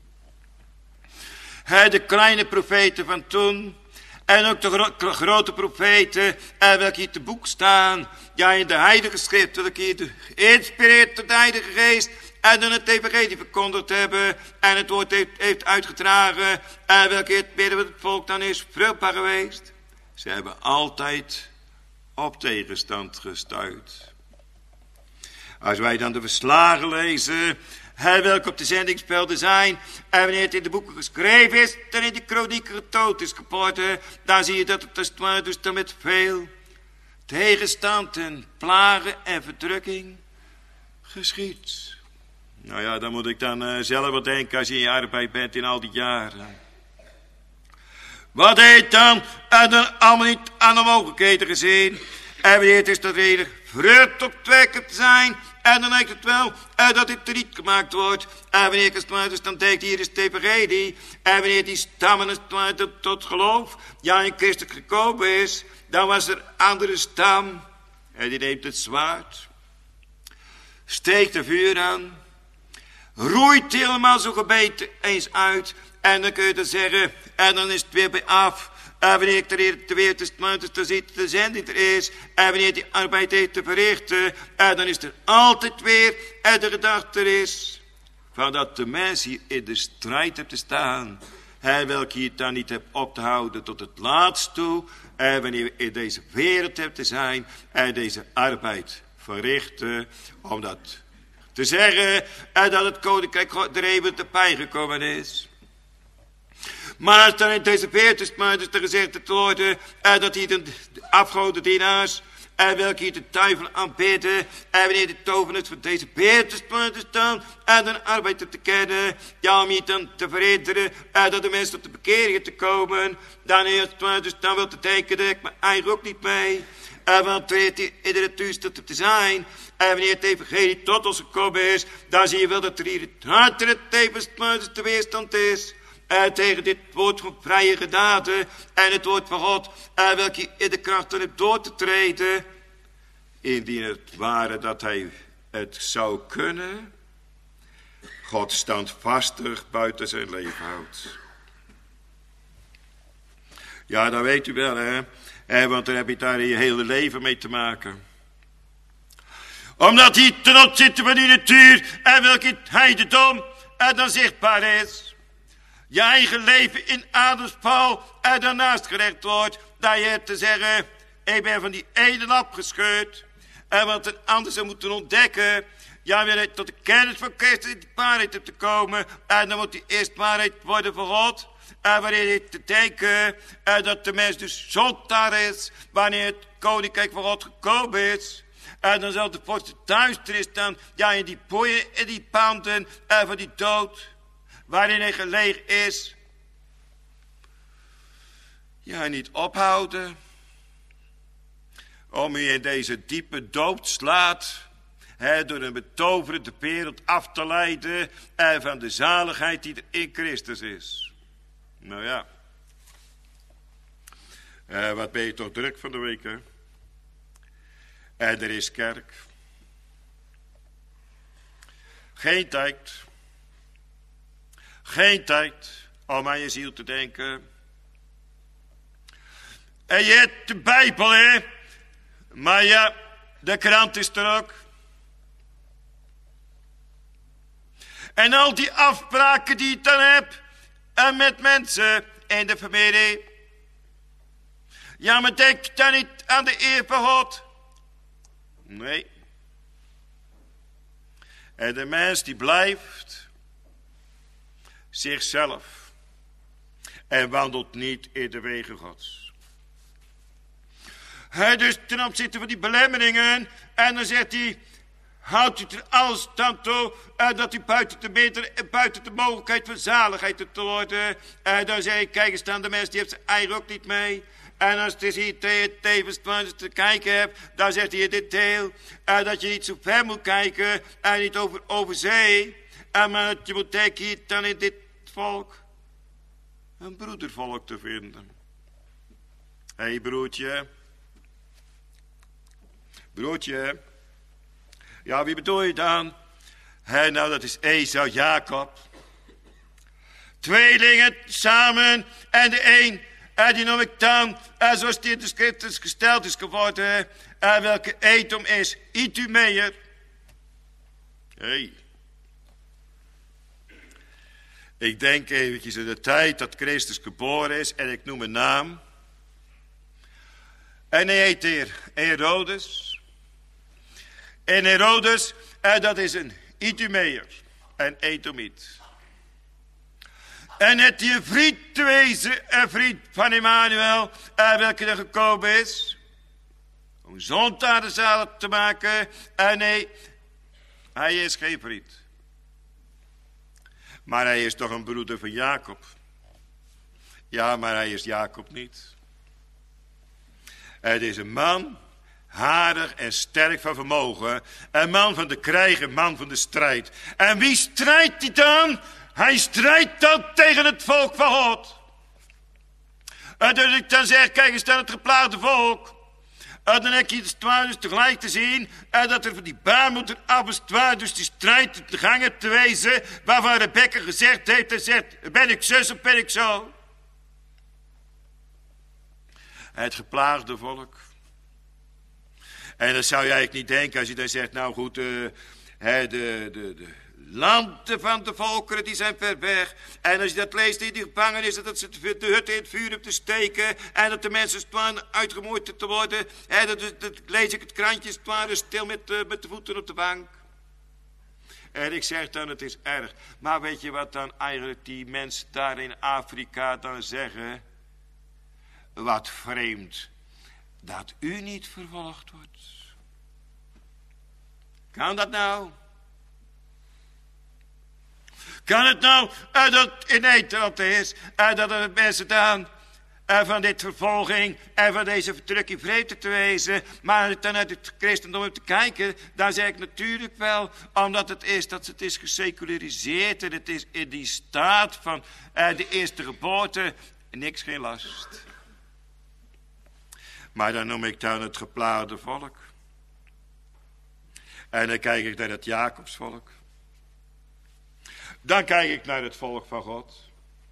De kleine profeten van toen. En ook de gro grote profeten. En welke hier te boek staan. Ja, in de heilige schrift. Welke hier geïnspireerd door de heilige geest. En dan het evangelie verkondigd hebben. En het woord heeft, heeft uitgedragen. En welke het midden van het volk dan is vruchtbaar geweest. Ze hebben altijd op tegenstand gestuit. Als wij dan de verslagen lezen. Hij welke op de zendingsvelden zijn. En wanneer het in de boeken geschreven is. Dan in de kronieken getoond is geworden. Dan zie je dat het dus dan met veel tegenstand en plagen en verdrukking geschiet. Nou ja, dan moet ik dan uh, zelf wat denken als je in je arbeid bent in al die jaren. Wat heeft dan en dan allemaal niet aan de mogelijkheden gezien. En wanneer het is dat reden vrucht op twekken te zijn. En dan lijkt het wel uh, dat dit er niet gemaakt wordt. En wanneer ik het dus dan denk hier is het evangelie. En wanneer die stammen tot, tot geloof. Ja, in Christus gekomen is. Dan was er een andere stam. En die neemt het zwaard. Steekt de vuur aan. Roeit helemaal zo gebeten eens uit. En dan kun je dan zeggen. En dan is het weer bij af. En wanneer ik er te weer te zitten, de zending er is. En wanneer die arbeid heeft te verrichten. En dan is er altijd weer. En de gedachte er is. Van dat de mens hier in de strijd hebt te staan. En welke je het dan niet hebt op te houden tot het laatst toe. En wanneer we in deze wereld hebt te zijn. En deze arbeid verrichten. Om dat te zeggen. En dat het koninkrijk God er even te pijn gekomen is. Maar als dan in deze veertig dus er gezegd te worden. En dat hier de afgodendienaars. En welke hier de duivel aanbidden. En wanneer de toveners van deze veertig staan. En dan arbeid te kennen. Ja, om je dan te verhinderen. En dat de mensen tot de bekeringen te komen. Dan eerst dus dan wel te denken. Dat ik me eigenlijk ook niet mee. En want wanneer het in de toestand te zijn. En wanneer het evangelie tot ons gekomen is. Dan zie je wel dat er hier het hart en het tevens de weerstand is. En tegen dit woord van vrije genade. En het woord van God. En welke in de kracht hebt door te treden. Indien het ware dat hij het zou kunnen. God standvastig buiten zijn leven houdt. Ja, dat weet u wel, hè. En want dan heb je daar je hele leven mee te maken. Omdat hij ten opzichte van die natuur. En welke het heidendom. En dan zichtbaar is. Je eigen leven in ademsval en daarnaast gerecht wordt. Dat je hebt te zeggen, ik ben van die ene lap gescheurd. En wat een ander zou moeten ontdekken. Ja, weer tot de kennis van Christus in de waarheid hebt te komen. En dan moet die eerst waarheid worden van God. En wanneer je te denken en dat de mens dus zondaar is. Wanneer het koninkrijk van God gekomen is. En dan zal de vorst duisternis staan. Ja, in die boeien, in die panden en van die dood. Waarin hij gelegen is. Ja, niet ophouden. Om u in deze diepe dood slaat. He, door een betoverende wereld af te leiden. En van de zaligheid die er in Christus is. Nou ja. Uh, wat ben je toch druk van de week, hè? En er is kerk. Geen tijd. Geen tijd om aan je ziel te denken. En je hebt de Bijbel, hè. Maar ja, de krant is er ook. En al die afspraken die ik dan heb. En met mensen in de familie. Ja, maar denk je dan niet aan de eer van God? Nee. En de mens die blijft zichzelf. En wandelt niet in de wegen Gods. Hij dus ten opzichte van die belemmeringen. En dan zegt hij. Houdt u er alles dan toe. En dat u buiten de, beter, buiten de mogelijkheid van zaligheid te worden. En dan zeg ik. Kijk eens dan de mens die heeft zijn eigen ook niet mee. En als het is hier te, tevens te kijken hebt. Dan zegt hij in dit deel. En dat je niet zo ver moet kijken. En niet over, over zee. En maar dat je moet denken hier dan in dit volk. Een broedervolk te vinden. Hé hey, broertje. Broertje. Ja, wie bedoel je dan? Hé, nou dat is Esau, Jacob. Tweelingen samen. En de een, en die noem ik dan. En zoals die in de schrift is gesteld is geworden. En welke Edom is. Idumeër. Hé. Hey. Ik denk eventjes in de tijd dat Christus geboren is. En ik noem een naam. En hij heet hier Herodes. En Herodes, en dat is een Idumeër. En Edomiet. En het die een vriend te wezen. Een vriend van Emmanuel. En welke er gekomen is. Om zondagen zalig te maken. En nee, hij is geen vriend. Maar hij is toch een broeder van Jacob. Ja, maar hij is Jacob niet. Het is een man, harig en sterk van vermogen. Een man van de krijg, een man van de strijd. En wie strijdt hij dan? Hij strijdt dan tegen het volk van God. En dus ik dan zeg, kijk eens dan het geplaagde volk. En dan heb je het zwaar dus tegelijk te zien. En dat er van die baarmoeder af is zwaar dus die strijd te gangen te wezen. Waarvan Rebecca gezegd heeft en zegt, ben ik zus of ben ik zo? Het geplaagde volk. En dan zou je eigenlijk niet denken als je dan zegt, nou goed, uh, de, de, de landen van de volkeren die zijn ver weg. En als je dat leest in die gevangenis, dat ze de hutten in het vuur hebben te steken. En dat de mensen staan uitgemoord te worden. En dat, dat lees ik het krantje staan stil met, uh, met de voeten op de bank. En ik zeg dan, het is erg. Maar weet je wat dan eigenlijk die mensen daar in Afrika dan zeggen? Wat vreemd dat u niet vervolgd wordt. Kan dat nou? Kan het nou uh, dat in Nederland is uh, dat er mensen dan uh, van dit vervolging en van deze verdrukking vreemd te wezen, maar dan uit het christendom te kijken, dan zeg ik natuurlijk wel, omdat het is dat het is geseculariseerd en het is in die staat van uh, de eerste geboorte niks geen last. Maar dan noem ik dan het geplaagde volk. En dan kijk ik naar het Jacobsvolk. Dan kijk ik naar het volk van God.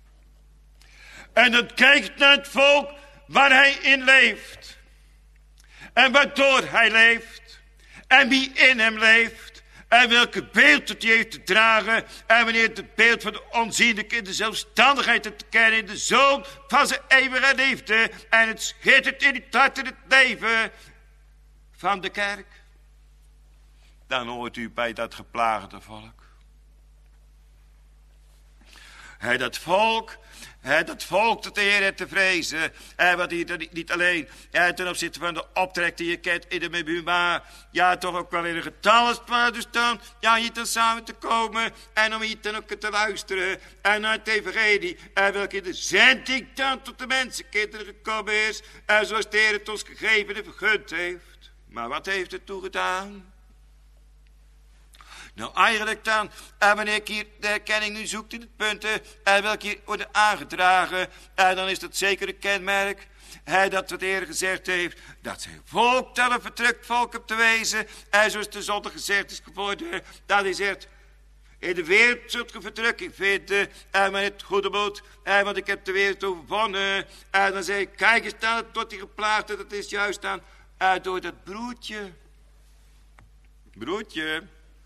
En dan kijk ik naar het volk waar hij in leeft. En waardoor hij leeft. En wie in hem leeft. En welke beeld het hij heeft te dragen. En wanneer het beeld van de onzienlijke in de zelfstandigheid te kennen. In de zoon van zijn eeuwige liefde. En het schittert in het hart en het leven van de kerk. Dan hoort u bij dat geplaagde volk. He, dat volk, he, dat volk dat de Heer heeft te vrezen. He, wat hij niet alleen he, ten opzichte van de optrek die je kent in de Mebuma. Ja, toch ook wel in een getal als het ware dus dan. Ja, hier dan samen te komen. En om hier dan ook te luisteren. En naar het evangelie. En welke de zending dan tot de mensenkinderen gekomen is. En zoals de Heer het ons gegeven en vergund heeft. Maar wat heeft het toegedaan? Nou, eigenlijk dan, en wanneer ik hier de herkenning nu zoekt in het punten, en welke hier worden aangedragen, en dan is dat zeker een kenmerk, hij dat wat de Heer gezegd heeft, dat zijn volk dat een verdrukt volk op te wezen, en zoals de zondag gezegd is geworden, dat hij zegt, In de wereld zult ge verdrukking vinden. En met het goede moed. En want ik heb de wereld overwonnen. En dan zei ik, kijk eens dan tot die geplaagde. Dat is juist aan. En door dat broertje. Broertje.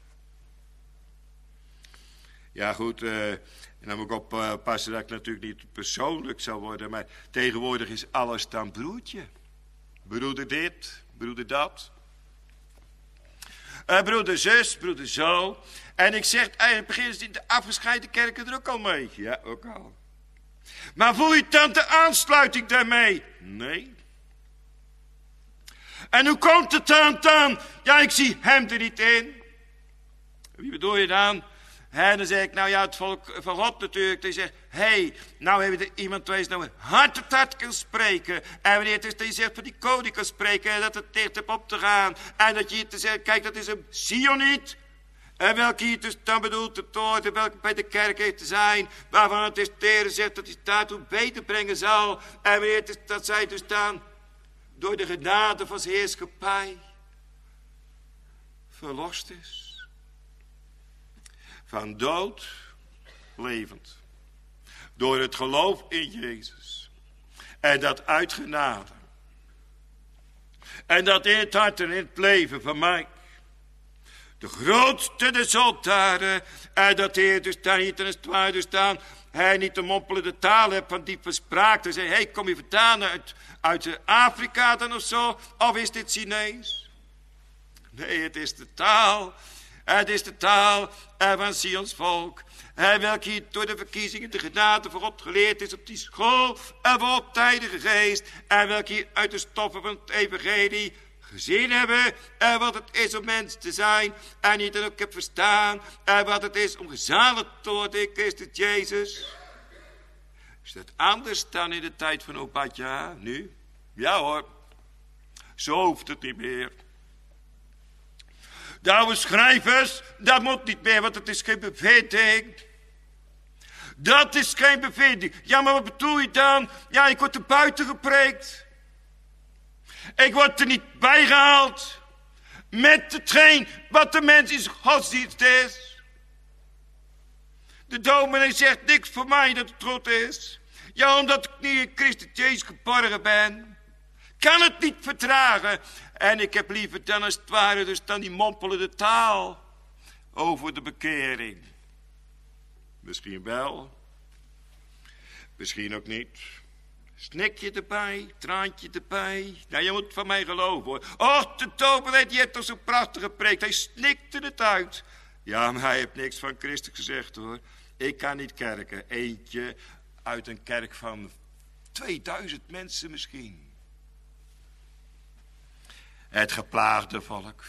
Ja goed, uh, en dan moet ik oppassen uh, dat ik natuurlijk niet persoonlijk zal worden. Maar tegenwoordig is alles dan broertje. Broeder dit, broeder dat. Uh, broeder zus, broeder zo. En ik zeg, eigenlijk beginnen ze in de afgescheiden kerken er ook al mee. Ja, ook al. Maar voel je dan de aansluiting daarmee? Nee. En hoe komt het dan dan? Ja, ik zie hem er niet in. Wie bedoel je dan? En dan zeg ik, nou ja, het volk van God natuurlijk. Die zegt, hé, hey, nou hebben we er iemand geweest nou hart tot hart kan spreken. En wanneer het is dat je zegt van die koning kan spreken. En dat het dicht hebt op te gaan. En dat je hier te zeggen, kijk, dat is een Sioniet. En welke hier dus dan bedoelt het woord. En welke bij de kerk heeft te zijn. Waarvan het is Tere zegt dat hij daartoe beter brengen zal. En wanneer het is dat zij dus dan door de genade van zijn heerschappij verlost is. Van dood levend. Door het geloof in Jezus. En dat uit genade. En dat in het hart en in het leven van mij. De grootste de zondaren. En dat Heer dus daar niet in het twaarde staan. Hij niet de mompelende taal hebt van diepe spraak. Te zeggen, hé, hey, kom je vandaan uit, uit Afrika dan of zo? Of is dit Chinees? Nee, het is de taal. Het is de taal van Sions volk. Welke hier door de verkiezingen de genade van God geleerd is op die school. En voor optijdige geest. En welke hier uit de stoffen van het evangelie gezien hebben. En wat het is om mens te zijn. En niet dan ook heb verstaan. En wat het is om gezaligd te worden in Christus Jezus. Is dat anders dan in de tijd van Obadja nu? Ja hoor. Zo hoeft het niet meer. De oude schrijvers, dat moet niet meer, want het is geen bevinding. Dat is geen bevinding. Ja, maar wat bedoel je dan? Ja, ik word er buiten gepreekt. Ik word er niet bijgehaald. Met hetgeen wat de mens in zijn godsdienst is. De dominee zegt niks voor mij dat het goed is. Ja, omdat ik niet in Christus Jezus geborgen ben. Kan het niet verdragen. En ik heb liever dan als het ware dus dan die mompelende taal over de bekering. Misschien wel. Misschien ook niet. Snikje erbij, traantje erbij. Nou, je moet van mij geloven hoor. Och, de dominee die heeft toch zo'n prachtige preek. Hij snikte het uit. Ja, maar hij heeft niks van Christus gezegd hoor. Ik kan niet kerken. Eentje uit een kerk van tweeduizend mensen misschien. Het geplaagde volk.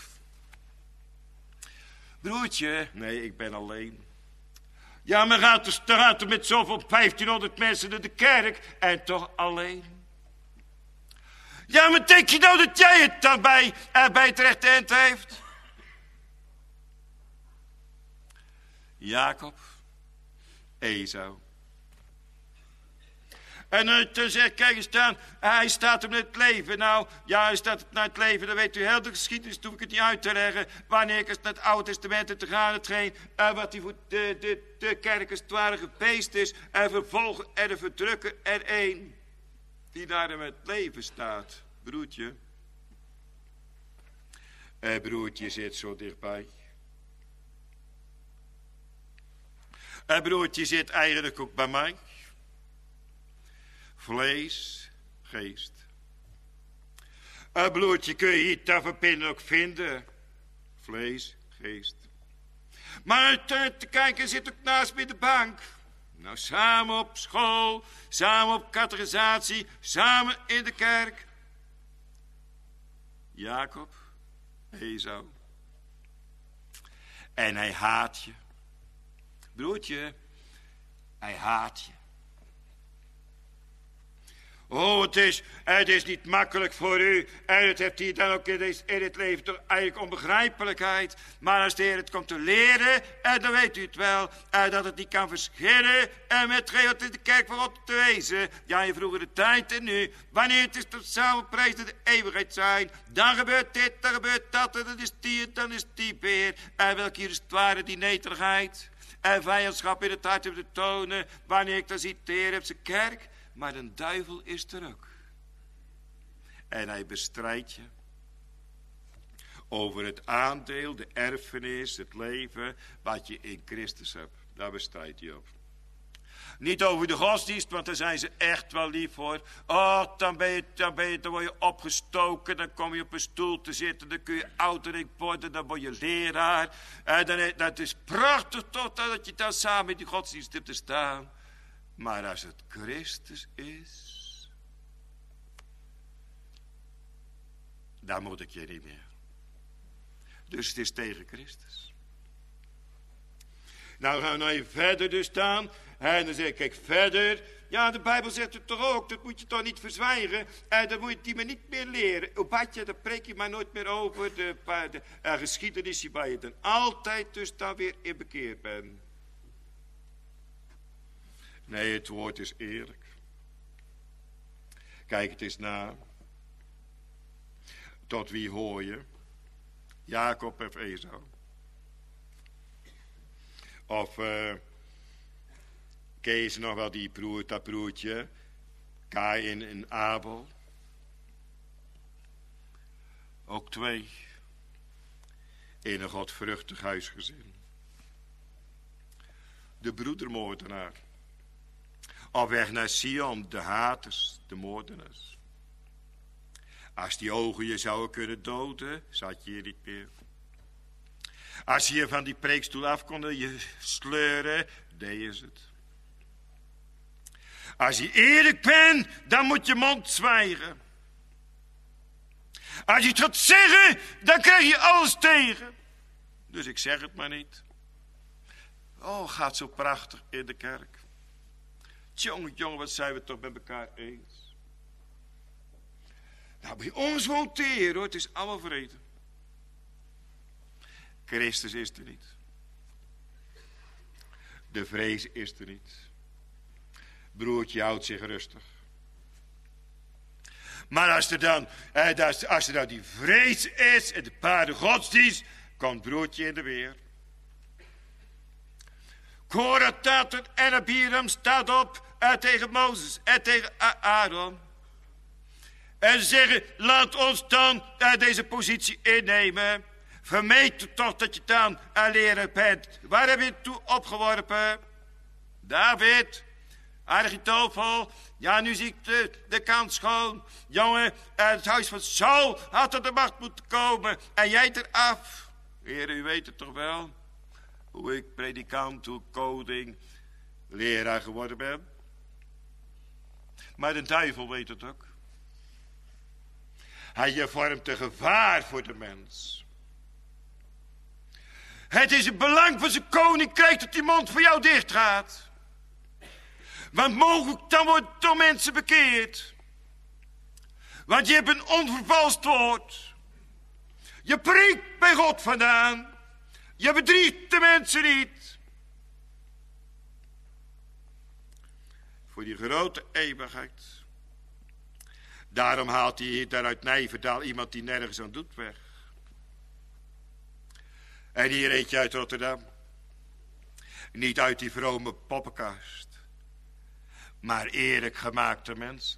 Broertje, nee, ik ben alleen. Ja, maar gaat er, er gaat er met zoveel vijftienhonderd mensen naar de kerk en toch alleen. Ja, maar denk je nou dat jij het dan bij, uh, bij het rechte eind heeft? Jacob, Esau. En uh, toen zeg ik, kijk eens dan, hij staat hem naar het leven. Nou, ja, hij staat naar het leven, dan weet u heel de geschiedenis, hoef ik het niet uit te leggen. Wanneer ik eens naar het Oude Testament te gaan, hetgeen uh, wat hij voor de, de, de kerk als het ware gepeest is. En vervolgen en de verdrukken er één die daar in het leven staat. Broertje. Uh, broertje zit zo dichtbij. Uh, broertje zit eigenlijk ook bij mij. Vlees, geest. Een bloedje kun je hier te verbinden ook vinden. Vlees, geest. Maar te, te kijken zit ook naast bij de bank. Nou, samen op school, samen op catechisatie, samen in de kerk. Jacob, Esau. En hij haat je. Broertje, hij haat je. Oh, het is, het is niet makkelijk voor u. En het heeft hier dan ook in, deze, in het leven toch eigenlijk onbegrijpelijkheid. Maar als de Heer het komt te leren, en dan weet u het wel. En dat het niet kan verschillen. En met wat in de kerk van God te wezen. Ja, in vroegere tijd en nu. Wanneer het is tot samenprijzen de eeuwigheid zijn. Dan gebeurt dit, dan gebeurt dat. En dan is die, dan is die weer. En welke hier is het ware die nederigheid. en vijandschap in het hart te tonen, wanneer ik dan zie teer op zijn kerk. Maar de duivel is er ook. En hij bestrijdt je over het aandeel, de erfenis, het leven, wat je in Christus hebt. Daar bestrijdt hij op. Niet over de godsdienst, want daar zijn ze echt wel lief voor. Oh, dan ben je, dan ben je, dan word je opgestoken, dan kom je op een stoel te zitten, dan kun je ouderling worden, dan word je leraar. En dan, dat is prachtig toch, dat je dan samen in die godsdienst hebt te staan. Maar als het Christus is, dan moet ik je niet meer. Dus het is tegen Christus. Nou gaan we nou even verder dus staan. En dan zeg ik, kijk verder. Ja, de Bijbel zegt het toch ook. Dat moet je toch niet verzwijgen. En dan moet je die maar niet meer leren. Obadja, daar preek je maar nooit meer over. De, de, de uh, geschiedenis waar je dan altijd dus dan weer in bekeerd bent. Nee, het woord is eerlijk. Kijk het eens na. Tot wie hoor je? Jacob of Esau? Of uh, ken je nog wel die broer, dat broertje? Kain en Abel? Ook twee. In een godvruchtig huisgezin. De broedermoordenaar. Op weg naar Sion, de haters, de moordenaars. Als die ogen je zouden kunnen doden, zat je hier niet meer. Als je je van die preekstoel af kon je sleuren, deed je het. Als je eerlijk bent, dan moet je mond zwijgen. Als je het gaat zeggen, dan krijg je alles tegen. Dus ik zeg het maar niet. Oh, gaat zo prachtig in de kerk. Tjonge, jongen, wat zijn we toch met elkaar eens. Nou, bij ons woont de Heer, hoor. Het is allemaal vrede. Christus is er niet. De vrees is er niet. Broertje houdt zich rustig. Maar als er dan, als er dan die vrees is en de paarden godsdienst, komt broertje in de weer. Korah, Dathan en Abiram staat op en tegen Mozes en tegen Aaron. En ze zeggen, laat ons dan uh, deze positie innemen. Vermeed toch dat je dan een leraar bent. Waar heb je het toe opgeworpen? David, Achitofel. Ja, nu zie ik de, de kans schoon. Jongen, uh, het huis van Saul had er de macht moeten komen. En jij eraf. Heer, u weet het toch wel. Hoe ik predikant, hoe ik koning, leraar geworden ben. Maar de duivel weet het ook. Hij vormt een gevaar voor de mens. Het is het belang van zijn koninkrijk dat die mond voor jou dicht gaat. Want mogelijk dan wordt door mensen bekeerd. Want je hebt een onvervalst woord. Je preekt bij God vandaan. Je bedriegt de mensen niet. Voor die grote eeuwigheid. Daarom haalt hij hier daar uit Nijverdal iemand die nergens aan doet weg. En hier eentje uit Rotterdam. Niet uit die vrome poppenkast. Maar eerlijk gemaakte mensen.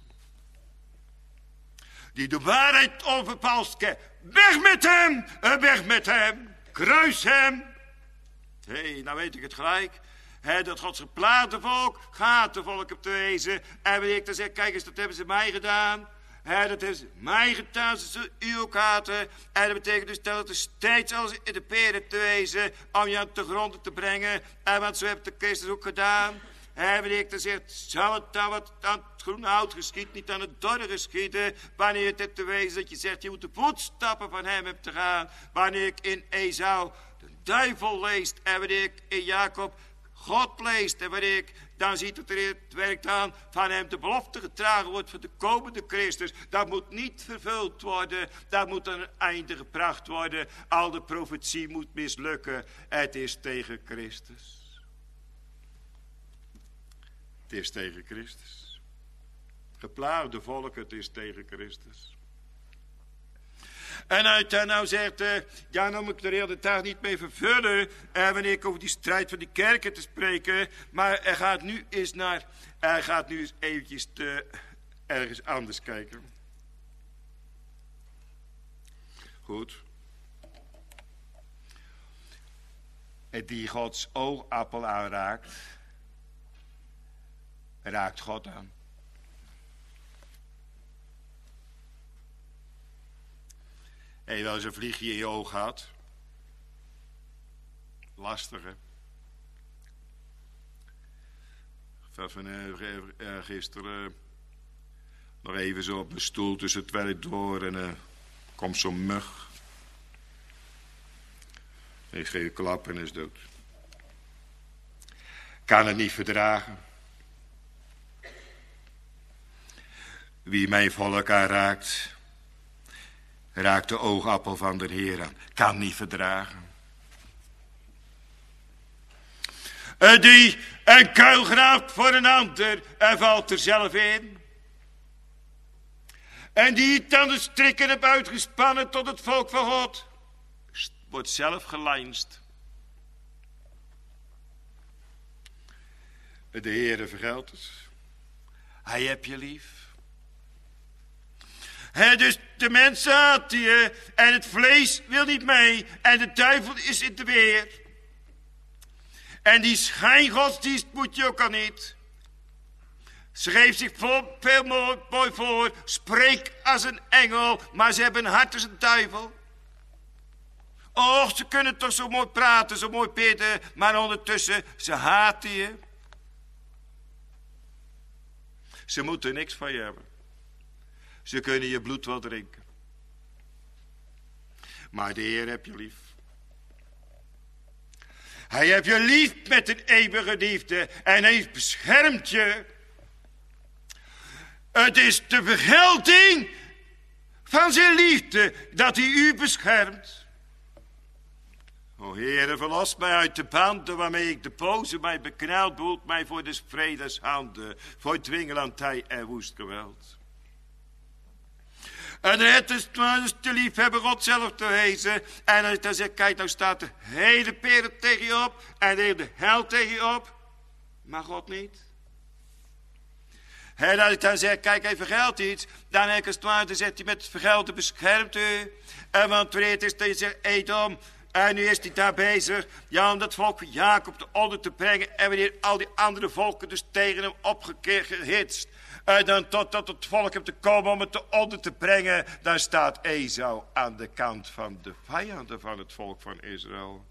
Die de waarheid onvervalst kennen. Weg met hem! Weg met hem! Kruis hem! Hé, hey, nou weet ik het gelijk. He, dat Gods geplaagde volk gaat de volk op te wezen. En wanneer ik dan zeg, kijk eens, dat hebben ze mij gedaan. He, dat hebben ze mij gedaan, ze zullen u ook haten. En dat betekent dus dat het steeds als in de peren te wezen om je aan te gronden te brengen. En want zo heeft de Christus ook gedaan. En wanneer ik dan zeg, zal het dan wat aan het groene hout geschieden, niet aan het dorre geschieden. Wanneer het hebt te wezen dat je zegt, je moet de voetstappen van hem hebt te gaan. Wanneer ik in Esau de duivel leest en wanneer ik in Jacob God leest en wanneer ik dan ziet dat er het werkt aan van hem de belofte gedragen wordt voor de komende Christus. Dat moet niet vervuld worden. Dat moet aan een einde gebracht worden. Al de profetie moet mislukken. Het is tegen Christus. Het is tegen Christus. Geplaagde volk, het is tegen Christus. En uit daar nou zegt, uh, ja, nou moet ik de hele dag niet mee vervullen. Uh, wanneer ik over die strijd van die kerken te spreken. Maar hij gaat nu eens naar, hij gaat nu eens eventjes te, ergens anders kijken. Goed. En die Gods oogappel aanraakt, raakt God aan. Heb je wel eens een vliegje in je oog gehad? Lastig, hè? Van van uh, uh, gisteren uh, nog even zo op mijn stoel tussen het werk door en uh, komt zo'n mug. Hij geeft een klap en is dood. Kan het niet verdragen. Wie mijn volk aanraakt, raakt de oogappel van de Heer aan. Kan niet verdragen. En die een kuil graaft voor een ander en valt er zelf in. En die dan de strikken heeft uitgespannen tot het volk van God, wordt zelf gelijnst. De Heere vergeldt het. Hij heb je lief. He, dus de mens haat je en het vlees wil niet mee en de duivel is in de weer. En die schijngodsdienst moet je ook al niet. Ze geeft zich vol, veel mooi, mooi voor, spreek als een engel, maar ze hebben een hart als een duivel. Och, ze kunnen toch zo mooi praten, zo mooi bidden, maar ondertussen, ze haten je. Ze moeten niks van je hebben. Ze kunnen je bloed wel drinken. Maar de Heer heb je lief. Hij heeft je lief met een eeuwige liefde en hij beschermt je. Het is de vergelding van zijn liefde dat hij u beschermt. O Heere, verlos mij uit de banden waarmee ik de boze mij bekneld, boelt mij voor des vredes handen, voor dwingelandij en woest geweld. En het is te lief hebben God zelf te wezen. En als ik dan zeg, kijk, nou staat de hele wereld tegen je op en de hele hel tegen je op, maar God niet. En als ik dan zeg, kijk, hij vergeldt iets, dan heb ik als het ware, dan zegt hij met het vergelden beschermt u. En want wanneer het is dat je zegt, Edom, en nu is hij daar bezig, ja, om dat volk van Jacob te onder te brengen. En wanneer al die andere volken dus tegen hem opgehitst, en dan tot, tot het volk hem te komen om het te onder te brengen, dan staat Esau aan de kant van de vijanden van het volk van Israël.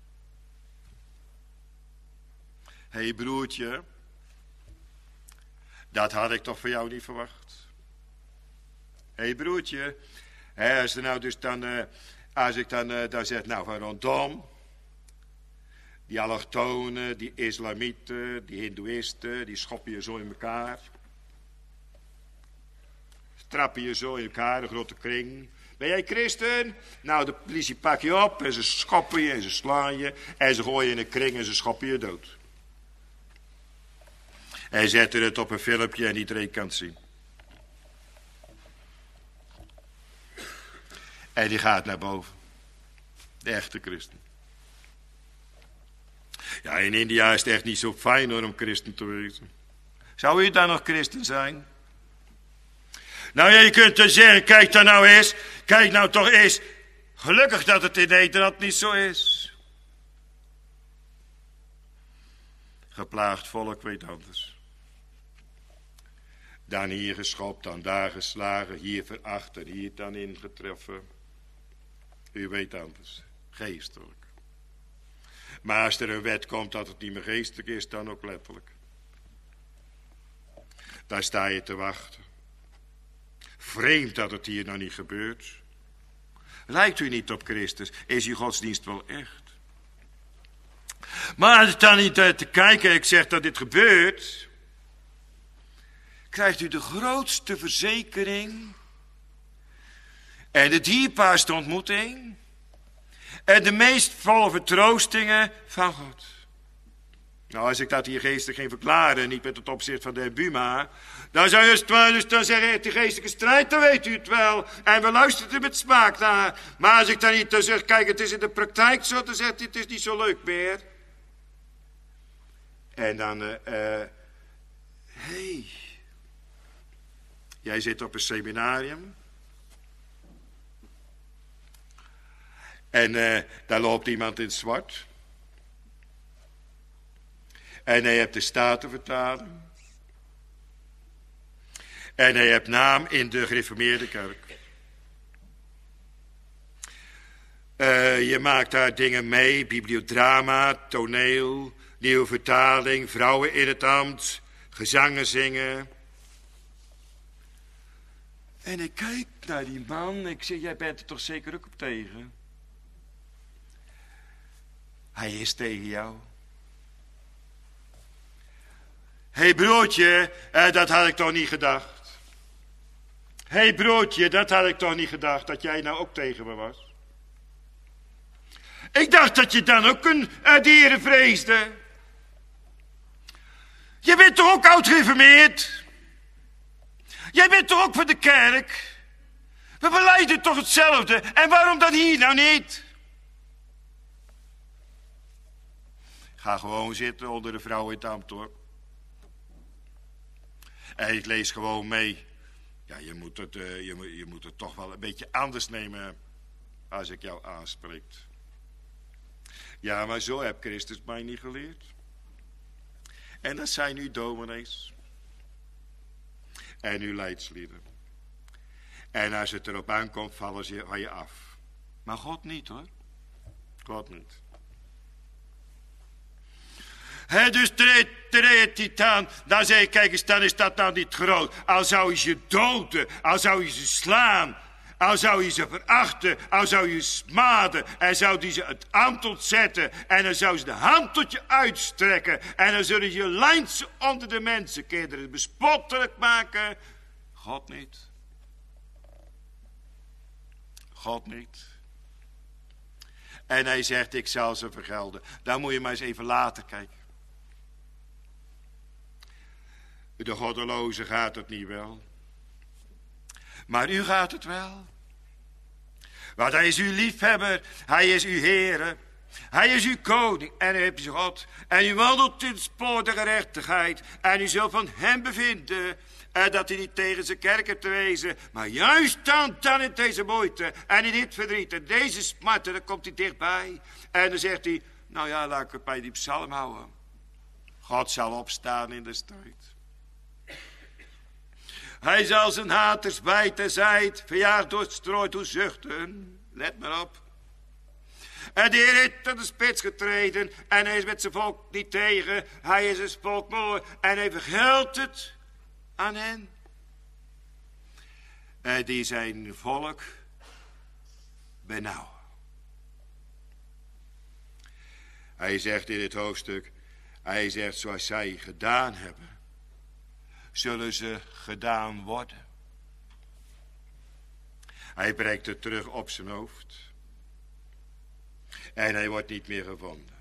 Hé hey, broertje, dat had ik toch voor jou niet verwacht. Hé hey, broertje, hè, als er nou dus dan... Uh, Als ik dan, uh, dan zeg, nou van rondom, die allochtonen, die islamieten, die hindoeïsten, die schoppen je zo in elkaar. Trappen je zo in elkaar, een grote kring. Ben jij christen? Nou, de politie pak je op en ze schoppen je en ze slaan je. En ze gooien je in een kring en ze schoppen je dood. En zetten het op een filmpje en iedereen kan het zien. En die gaat naar boven. De echte christen. Ja, in India is het echt niet zo fijn hoor, om christen te wezen. Zou u dan nog christen zijn? Nou ja, je kunt dus zeggen, kijk dan nou eens. Kijk nou toch eens. Gelukkig dat het in Nederland niet zo is. Geplaagd volk weet anders. Dan hier geschopt, dan daar geslagen, hier veracht en hier dan ingetroffen. U weet anders, geestelijk. Maar als er een wet komt dat het niet meer geestelijk is, dan ook letterlijk. Daar sta je te wachten. Vreemd dat het hier nog niet gebeurt. Lijkt u niet op Christus, is uw godsdienst wel echt. Maar als ik dan niet te kijken, ik zeg dat dit gebeurt, krijgt u de grootste verzekering en de dierbaarste ontmoeting en de meest volle vertroostingen van God. Nou, als ik dat hier geestelijk ging verklaren, niet met het opzicht van de heer Buma, dan zou je dus dan zeggen, het is geestelijke strijd, dan weet u het wel. En we luisteren er met smaak naar. Maar als ik dan niet dan zeg, kijk, het is in de praktijk zo, dan zegt hij, het is niet zo leuk meer. En dan, hé, uh, uh, hey. Jij zit op een seminarium. En uh, daar loopt iemand in het zwart. En hij hebt de Statenvertaling. En hij hebt naam in de gereformeerde kerk. Uh, je maakt daar dingen mee, bibliodrama, toneel, nieuwe vertaling, vrouwen in het ambt, gezangen zingen. En ik kijk naar die man, ik zeg, jij bent er toch zeker ook op tegen? Hij is tegen jou. Hé hey broodje, eh, dat had ik toch niet gedacht. Hé hey broodje, dat had ik toch niet gedacht, dat jij nou ook tegen me was. Ik dacht dat je dan ook een uh, dieren vreesde. Je bent toch ook oud-gereformeerd? Jij bent toch ook van de kerk? We belijden toch hetzelfde, en waarom dan hier nou niet? Ga gewoon zitten onder de vrouw in het ambt, hoor. En ik lees gewoon mee. Ja, je moet, het, uh, je, moet, je moet het toch wel een beetje anders nemen als ik jou aanspreek. Ja, maar zo heb Christus mij niet geleerd. En dat zijn nu dominees. En uw leidslieden. En als het erop aankomt, vallen ze van je af. Maar God niet, hoor. God niet. He, dus treedt hij aan. Dan zeg ik, kijk eens, dan is dat nou niet groot. Al zou je ze doden, al zou je ze slaan, al zou je ze verachten, al zou je smaden, en zou je ze het ambt ontzetten, en dan zou ze de hand tot je uitstrekken, en dan zullen je lijnsen onder de mensenkinderen bespottelijk maken. God niet. God niet. En hij zegt, ik zal ze vergelden. Dan moet je maar eens even later kijken. De goddeloze gaat het niet wel. Maar u gaat het wel. Want hij is uw liefhebber. Hij is uw Heere. Hij is uw koning. En hij is uw God. En u wandelt in het spoor der gerechtigheid. En u zult van hem bevinden. En dat hij niet tegen zijn kerk hebt te wezen. Maar juist dan, dan in deze moeite. En in dit verdriet. En deze smarten. Dan komt hij dichtbij. En dan zegt hij. Nou ja, laat ik het bij die psalm houden. God zal opstaan in de strijd. Hij zal zijn haters bijt en zijt, verjaagd door het strooi toe zuchten. Let maar op. En de Heer heeft aan de spits getreden en hij is met zijn volk niet tegen. Hij is zijn volk mooi en hij vergeldt het aan hen. En die zijn volk benauwen. Hij zegt in dit hoofdstuk, hij zegt zoals zij gedaan hebben, zullen ze gedaan worden. Hij brengt het terug op zijn hoofd. En hij wordt niet meer gevonden.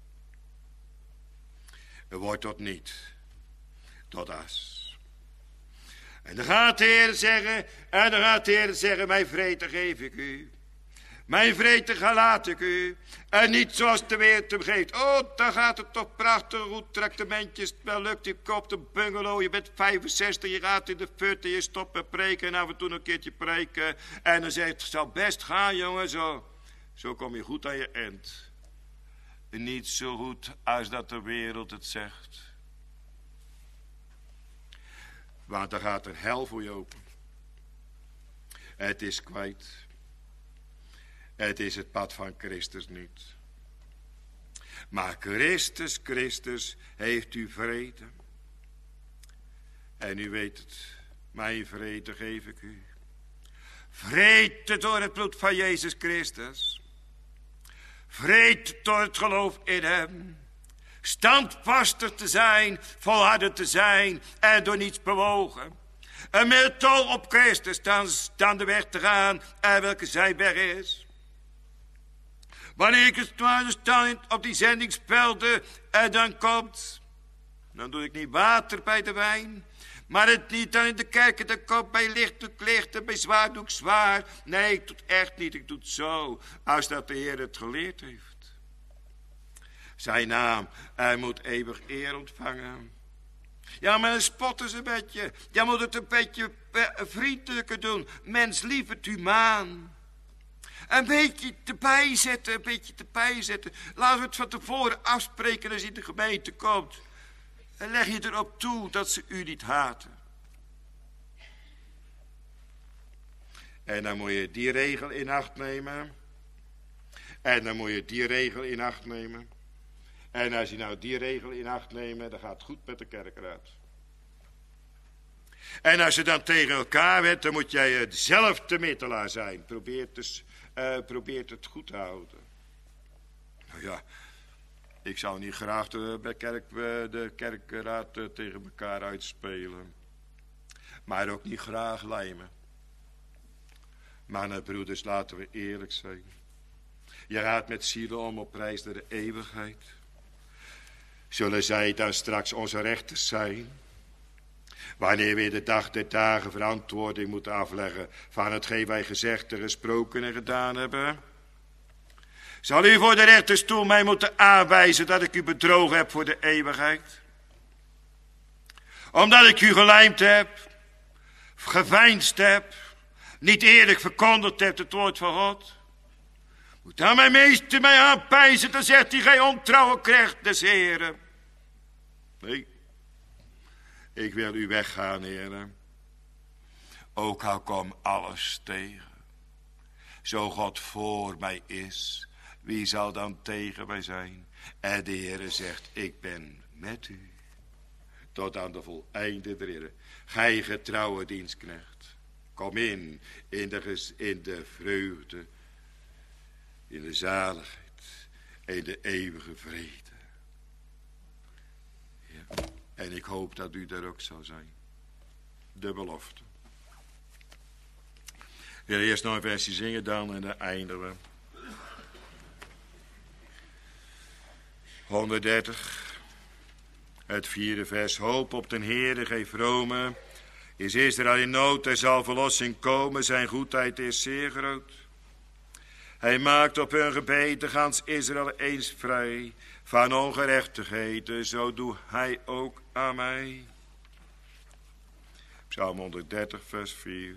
Er wordt tot niet. Tot as. En dan gaat de Heer zeggen, en dan gaat de Heer zeggen, mijn vrede geef ik u. Mijn vrede ga laat ik u. En niet zoals de wereld hem geeft. Oh, dan gaat het toch prachtig goed. Traktementjes, wel lukt, je koopt een bungalow. Je bent vijfenzestig, je gaat in de fut en je stopt met preken. En af en toe een keertje preken. En dan zegt, het zal best gaan, jongen, zo. Zo kom je goed aan je eind. Niet zo goed als dat de wereld het zegt. Want dan gaat een hel voor je open. Het is kwijt. Het is het pad van Christus niet. Maar Christus, Christus heeft u vrede. En u weet het, mijn vrede geef ik u. Vrede door het bloed van Jezus Christus. Vrede door het geloof in hem. Standvastig te zijn, volharden te zijn en door niets bewogen. En met tol op Christus dan, dan de weg te gaan en welke zijn weg is. Wanneer ik het twaalf sta op die zendingsvelden en dan komt, dan doe ik niet water bij de wijn, maar het niet dan in de kerk, dan komt bij licht doe ik licht en bij zwaar doe ik zwaar. Nee, ik doe het echt niet, ik doe het zo, als dat de Heer het geleerd heeft. Zijn naam, hij moet eeuwig eer ontvangen. Ja, maar dan spotten ze een beetje. Je moet het een beetje vriendelijker doen. Mens lief het humaan. Een beetje erbij zetten, een beetje erbij zetten. Laten we het van tevoren afspreken als je in de gemeente komt. En leg je erop toe dat ze u niet haten. En dan moet je die regel in acht nemen. En dan moet je die regel in acht nemen. En als je nou die regel in acht neemt, dan gaat het goed met de kerkraad. En als je dan tegen elkaar bent, dan moet jij zelf de middelaar zijn. Probeert, dus, uh, probeert het goed te houden. Nou ja, ik zou niet graag de, kerk, de kerkraad uh, tegen elkaar uitspelen. Maar ook niet graag lijmen. Maar nou, broeders, laten we eerlijk zijn. Je gaat met zielen om op reis naar de eeuwigheid. Zullen zij dan straks onze rechters zijn? Wanneer we de dag der dagen verantwoording moeten afleggen van hetgeen wij gezegd en gesproken en gedaan hebben? Zal u voor de rechterstoel mij moeten aanwijzen dat ik u bedrogen heb voor de eeuwigheid? Omdat ik u gelijmd heb, geveinsd heb, niet eerlijk verkondigd heb het woord van God? Moet dan mijn meester mij aanpijzen, dan zegt hij gij ontrouwe krijgt des Heren. Nee, ik wil u weggaan, heren. Ook al kom alles tegen. Zo God voor mij is, wie zal dan tegen mij zijn? En de Heere zegt, ik ben met u. Tot aan de voleinde der Heere. Gij getrouwe dienstknecht. Kom in, in de, in de vreugde. In de zaligheid. In de eeuwige vrede. Ja. En ik hoop dat u daar ook zal zijn. De belofte. Ja, eerst nog een versie zingen dan en dan eindigen we. honderddertig. Het vierde vers. Hoop op den Heere, geef vrome. Is Israël in nood, er zal verlossing komen. Zijn goedheid is zeer groot. Hij maakt op hun gebeden gans Israël eens vrij. Van ongerechtigheden, zo doet hij ook aan mij. Psalm honderddertig, vers vier.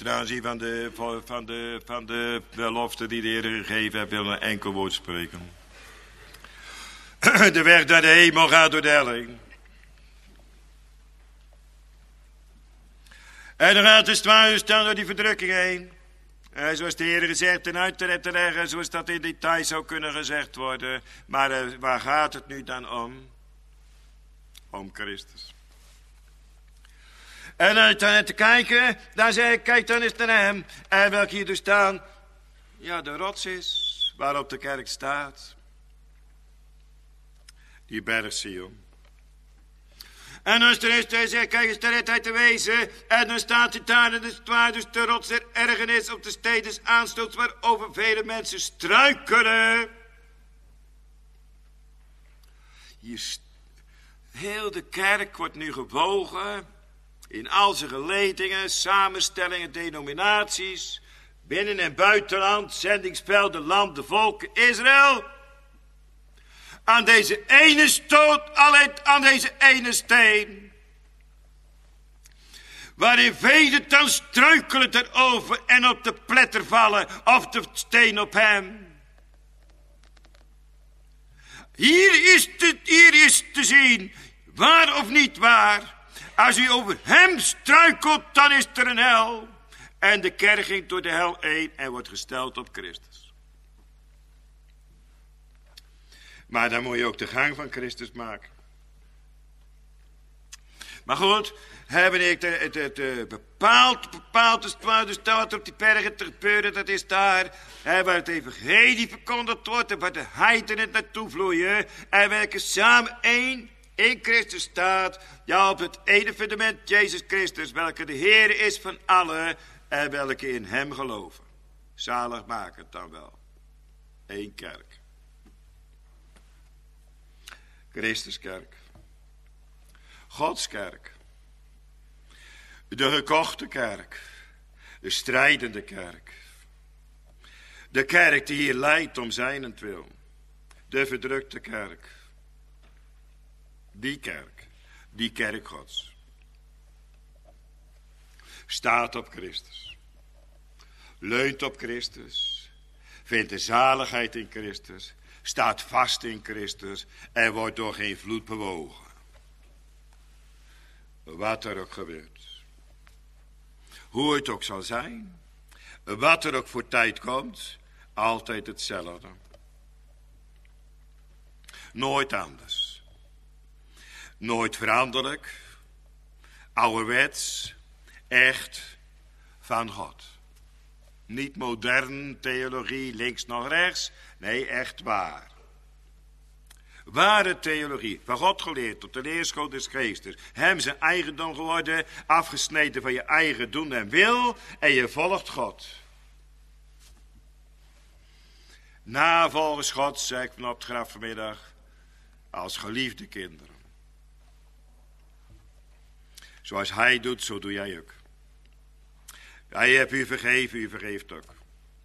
ten aanzien van de, van de, van de belofte die de Heer gegeven heeft, wil een enkel woord spreken. De weg naar de hemel gaat door de helling. En dan gaat de zwaar staan door die verdrukking heen. En zoals de Heer gezegd en uit te leggen, zoals dat in detail zou kunnen gezegd worden. Maar uh, waar gaat het nu dan om? Om Christus. En uit dan te kijken, dan zeg ik, kijk dan eens naar hem. En welk hier dus staan? Ja, de rots is waarop de kerk staat. Die berg Sion. En als er is, hij zegt, kijk eens, daar hij te wezen. En dan staat hij daar, en het waar dus de rots der ergernis op de steden aanstoot, waarover vele mensen struikelen. Hier, heel de kerk wordt nu gewogen, in al zijn geledingen, samenstellingen, denominaties, binnen- en buitenland, zendingsspel, de land, de volken, Israël. Aan deze ene stoot, alleen aan deze ene steen. Waarin velen dan struikelen erover en op de pletter vallen, of de steen op hem. Hier is te, hier is te zien, waar of niet waar. Als u over hem struikelt, dan is er een hel. En de kerk ging door de hel heen en wordt gesteld op Christus. Maar dan moet je ook de gang van Christus maken. Maar goed, hebben ik het, het, het, het bepaald, bepaald, dus wat op die bergen te gebeuren, dat is daar. Hè, waar het evangelie verkondigd wordt en waar de heidenen naartoe vloeien. En welke samen één in Christus staat. Ja, op het ene fundament, Jezus Christus, welke de Heer is van allen. En welke in hem geloven. Zalig maken dan wel. Eén kerk. Christuskerk. Gods kerk. De gekochte kerk. De strijdende kerk. De kerk die hier lijdt om zijnentwil. De verdrukte kerk. Die kerk. Die kerk Gods. Staat op Christus. Leunt op Christus. Vindt de zaligheid in Christus. Staat vast in Christus. En wordt door geen vloed bewogen. Wat er ook gebeurt. Hoe het ook zal zijn. Wat er ook voor tijd komt. Altijd hetzelfde. Nooit anders. Nooit veranderlijk. Ouderwets. Echt. Van God. Niet modern theologie links nog rechts. Nee, echt waar. Ware theologie, van God geleerd tot de leerschool des geestes. Hem zijn eigendom geworden, afgesneden van je eigen doen en wil. En je volgt God. Navolgens God, zei ik vanop het graf vanmiddag, als geliefde kinderen. Zoals hij doet, zo doe jij ook. Hij heeft u vergeven, u vergeeft ook.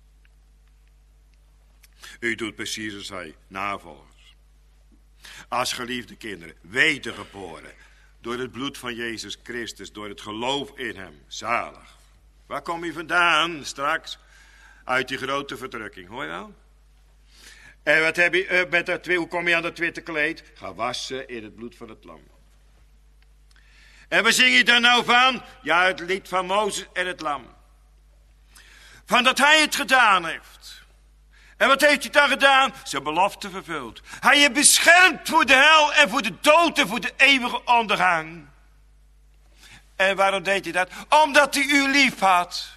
U doet precies als hij, navolgers. Als geliefde kinderen, wedergeboren. Door het bloed van Jezus Christus, door het geloof in hem. Zalig. Waar kom je vandaan straks? Uit die grote verdrukking, hoor je wel? En wat heb je uh, met dat, hoe kom je aan dat witte kleed? Gewassen in het bloed van het lam. En waar zing je daar nou van? Ja, het lied van Mozes en het lam. Van dat hij het gedaan heeft. En wat heeft hij dan gedaan? Zijn belofte vervuld. Hij je beschermt voor de hel en voor de dood en voor de eeuwige ondergang. En waarom deed hij dat? Omdat hij u lief had.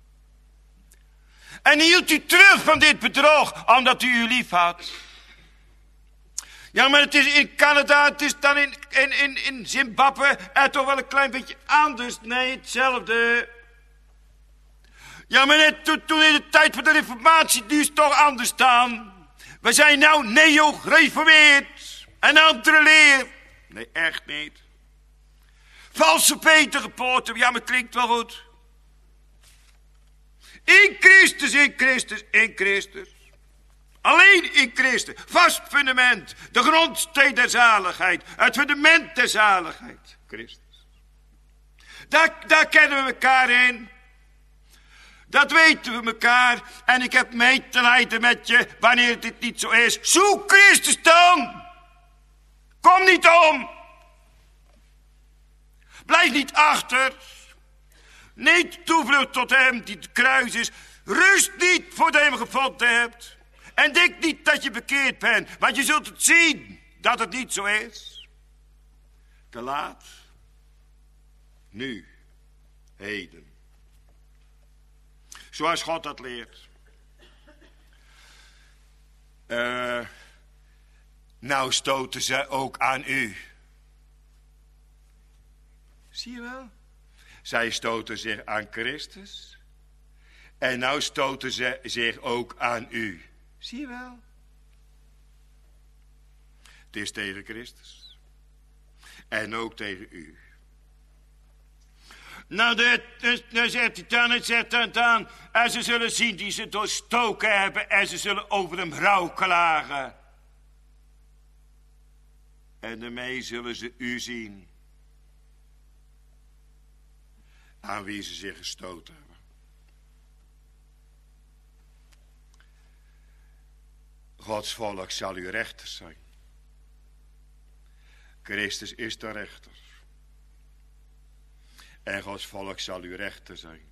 En hield u terug van dit bedrog, omdat hij u lief had. Ja, maar het is in Canada, het is dan in, in, in, in Zimbabwe, en toch wel een klein beetje anders. Nee, hetzelfde. Ja, maar net toen, toen in de tijd van de reformatie, die is toch anders dan. We zijn nou neo-gereformeerd. Een andere leer. Nee, echt niet. Valse Petergepoorten, ja, maar klinkt wel goed. In Christus, in Christus, in Christus. Alleen in Christus. Vast fundament. De grondsteen der zaligheid. Het fundament der zaligheid. Christus. Daar, daar kennen we elkaar in. Dat weten we elkaar. En ik heb medelijden met je wanneer dit niet zo is. Zoek Christus dan. Kom niet om. Blijf niet achter. Niet toevlucht tot hem die het kruis is. Rust niet voordat je hem gevonden hebt. En denk niet dat je bekeerd bent. Want je zult het zien dat het niet zo is. Te laat. Nu. Heden. Zoals God dat leert. Uh, nou stoten ze ook aan u. Zie je wel? Zij stoten zich aan Christus. En nou stoten ze zich ook aan u. Zie je wel? Het is tegen Christus. En ook tegen u. Nou, dan zegt hij dan, het zegt dan, dan. En ze zullen zien die ze doorstoken hebben. En ze zullen over hem rouw klagen. En daarmee zullen ze u zien. Aan wie ze zich gestoten hebben. Gods volk zal uw rechter zijn. Christus is de rechter. En Gods volk zal uw rechter zijn.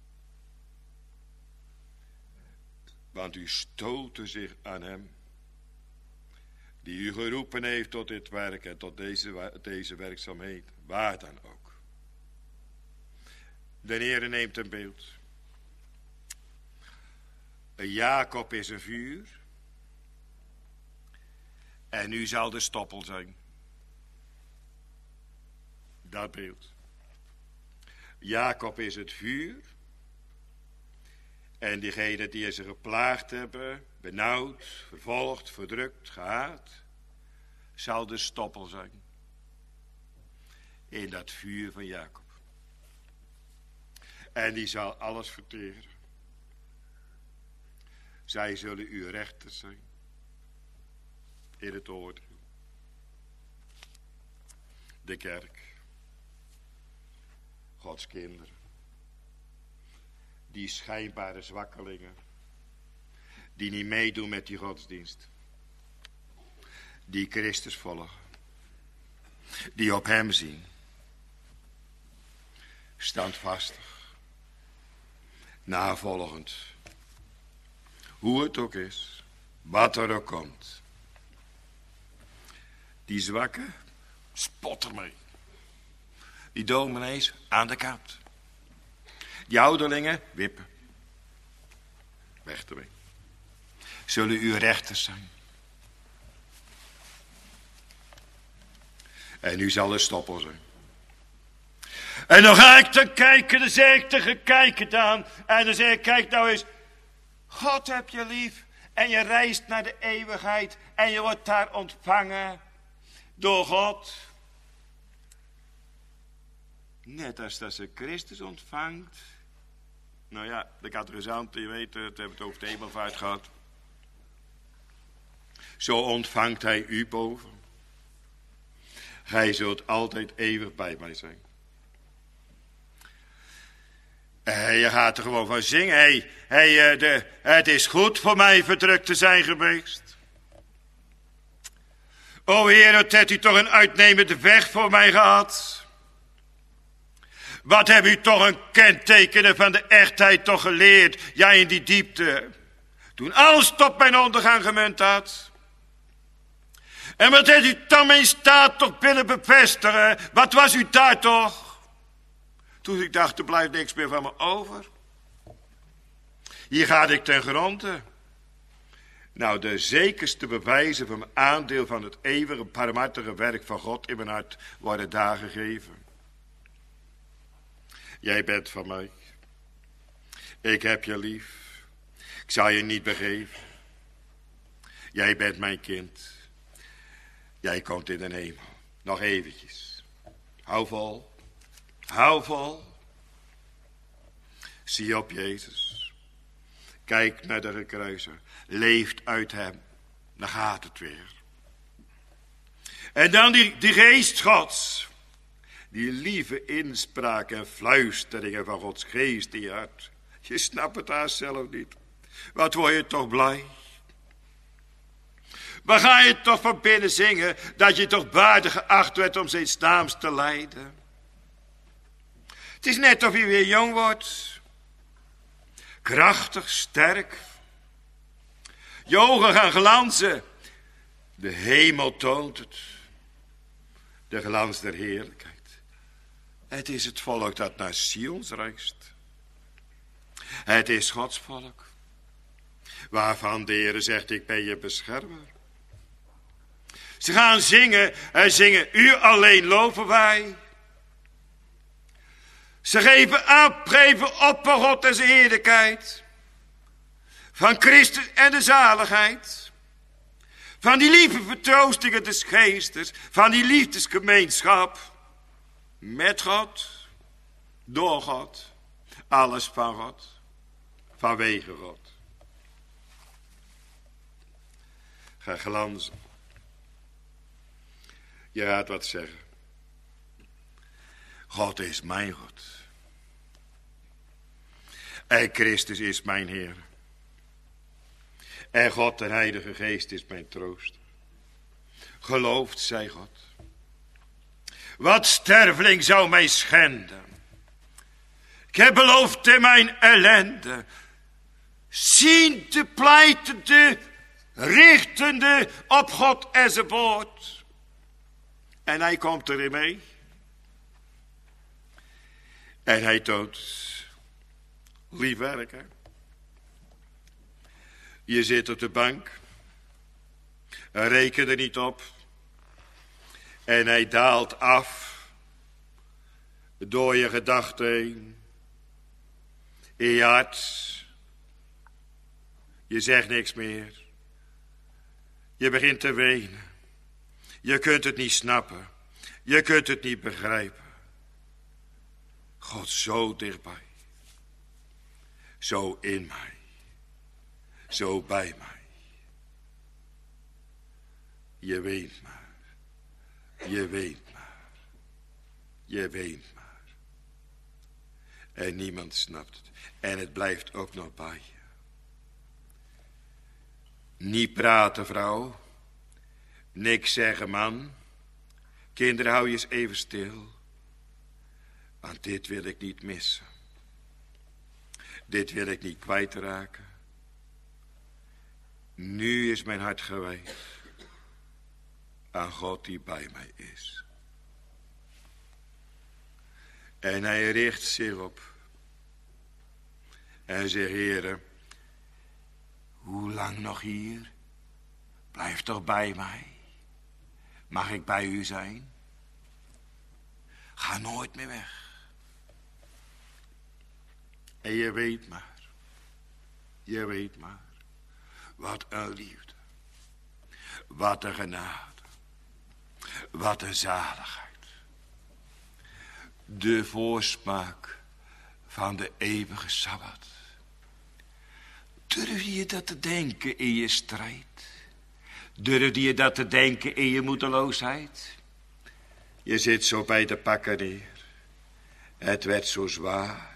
Want u stootte zich aan hem. Die u geroepen heeft tot dit werk en tot deze, deze werkzaamheid. Waar dan ook. De Heere neemt een beeld. Jacob is een vuur. En nu zal de stoppel zijn. Dat beeld. Jacob is het vuur. En diegenen die ze geplaagd hebben, benauwd, vervolgd, verdrukt, gehaat, zal de stoppel zijn. In dat vuur van Jacob. En die zal alles verteren. Zij zullen uw rechters zijn. In het oordeel. De kerk. Gods kinderen. Die schijnbare zwakkelingen. Die niet meedoen met die godsdienst. Die Christus volgen. Die op hem zien. Standvastig. Navolgend. Hoe het ook is. Wat er ook komt. Die zwakke, spot ermee. Die dominees aan de kant. Die ouderlingen, wippen. Weg ermee. Zullen uw rechters zijn. En nu zal de stoppel zijn. En dan ga ik dan kijken, dan zeg ik tegen kijken dan. En dan zeg ik, kijk nou eens. God heb je lief. En je reist naar de eeuwigheid. En je wordt daar ontvangen. Door God. Net als dat ze Christus ontvangt. Nou ja, de catechisanten, je weet het, hebben het over de hemelvaart gehad. Zo ontvangt hij u boven. Gij zult altijd eeuwig bij mij zijn. En je gaat er gewoon van zingen. Hey, hey, de, het is goed voor mij verdrukt te zijn geweest. O Heer, wat hebt u toch een uitnemende weg voor mij gehad. Wat heb u toch een kentekenen van de echtheid toch geleerd. Ja, in die diepte. Toen alles tot mijn ondergang gemunt had. En wat heeft u dan mijn staat toch willen bevestigen. Wat was u daar toch. Toen ik dacht, er blijft niks meer van me over. Hier ga ik ten gronde. Nou, de zekerste bewijzen van mijn aandeel van het eeuwige barmhartige werk van God in mijn hart worden daar gegeven. Jij bent van mij. Ik heb je lief. Ik zal je niet begeven. Jij bent mijn kind. Jij komt in de hemel. Nog eventjes. Hou vol. Hou vol. Zie op Jezus. Kijk naar de gekruiser. Leeft uit hem. Dan gaat het weer. En dan die, die geest Gods. Die lieve inspraak en fluisteringen van Gods geest in je hart. Je snapt het haast zelf niet. Wat word je toch blij. Waar ga je toch van binnen zingen, dat je toch buiten geacht werd om zijn naams te leiden. Het is net of je weer jong wordt. Krachtig, sterk. Je ogen gaan glanzen. De hemel toont het. De glans der heerlijkheid. Het is het volk dat naar Sions reist. Het is Gods volk. Waarvan de Heer zegt, ik ben je beschermer. Ze gaan zingen en zingen, u alleen loven wij. Ze geven aan, geven op voor God en zijn heerlijkheid. Van Christus en de zaligheid. Van die lieve vertroostingen des geestes. Van die liefdesgemeenschap. Met God. Door God. Alles van God. Vanwege God. Ga glanzen. Je gaat wat zeggen. God is mijn God. En Christus is mijn Heer. En God, de Heilige Geest, is mijn troost. Geloofd zij God. Wat sterveling zou mij schenden. Ik heb beloofd in mijn ellende. Zien te pleitende, richtende op God en zijn woord. En hij komt erin mee. En hij toont lief werken. Je zit op de bank. Reken er niet op. En hij daalt af. Door je gedachten heen. In je hart. Je zegt niks meer. Je begint te wenen. Je kunt het niet snappen. Je kunt het niet begrijpen. God zo dichtbij. Zo in mij. Zo bij mij. Je weent maar. Je weent maar. Je weent maar. En niemand snapt het. En het blijft ook nog bij je. Niet praten, vrouw. Niks zeggen, man. Kinderen, hou je eens even stil. Want dit wil ik niet missen. Dit wil ik niet kwijtraken. Nu is mijn hart gewijd aan God die bij mij is. En hij richt zich op. En zegt, Heere, hoe lang nog hier? Blijf toch bij mij. Mag ik bij u zijn? Ga nooit meer weg. En je weet maar. Je weet maar. Wat een liefde. Wat een genade. Wat een zaligheid. De voorsmaak van de eeuwige Sabbat. Durf je dat te denken in je strijd? Durf je dat te denken in je moedeloosheid? Je zit zo bij de pakken neer. Het werd zo zwaar.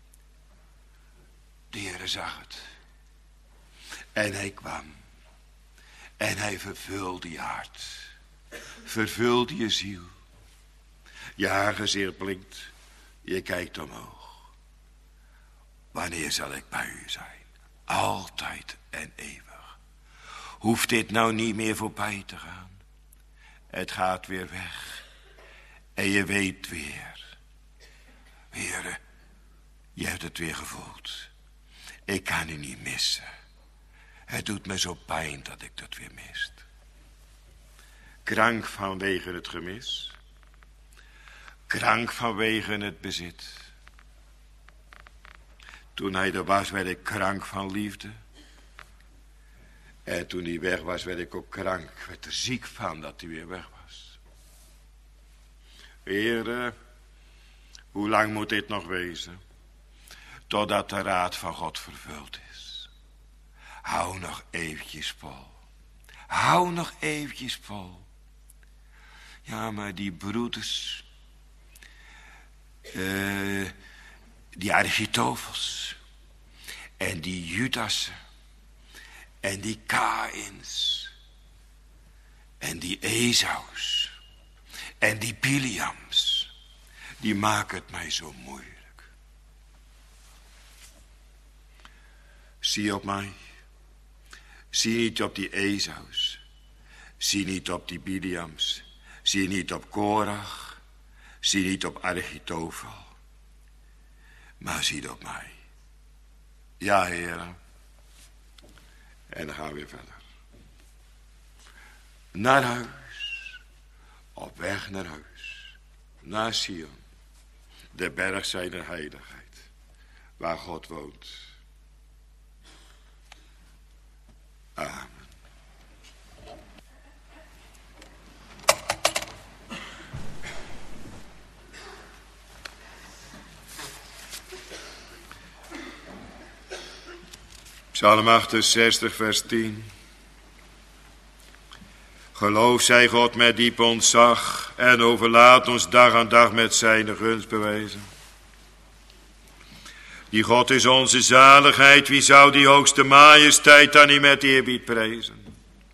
De Heer zag het. En hij kwam. En hij vervulde je hart. Vervulde je ziel. Je haargezicht blinkt. Je kijkt omhoog. Wanneer zal ik bij u zijn? Altijd en eeuwig. Hoeft dit nou niet meer voorbij te gaan? Het gaat weer weg. En je weet weer. Heere, je hebt het weer gevoeld. Ik kan u niet missen. Het doet me zo pijn dat ik dat weer mist. Krank vanwege het gemis. Krank vanwege het bezit. Toen hij er was, werd ik krank van liefde. En toen hij weg was, werd ik ook krank. Ik werd er ziek van dat hij weer weg was. Heere, hoe lang moet dit nog wezen? Totdat de raad van God vervuld is. Hou nog eventjes vol. Hou nog eventjes vol. Ja, maar die broeders. Uh, die Architofels. En die Judassen. En die Kaïns. En die Esaus. En die Biliams. Die maken het mij zo moeilijk. Zie op mij. Zie niet op die Esaus. Zie niet op die Biliams. Zie niet op Korach. Zie niet op Achitofel. Maar zie op mij. Ja, heren. En dan gaan we weer verder. Naar huis. Op weg naar huis. Naar Sion. De berg zijner heiligheid. Waar God woont. Amen. Psalm achtenzestig, vers tien. Geloof zij God met diep ontzag en overlaat ons dag aan dag met zijn gunst bewijzen. Die God is onze zaligheid, wie zou die hoogste majesteit dan niet met eerbied prijzen?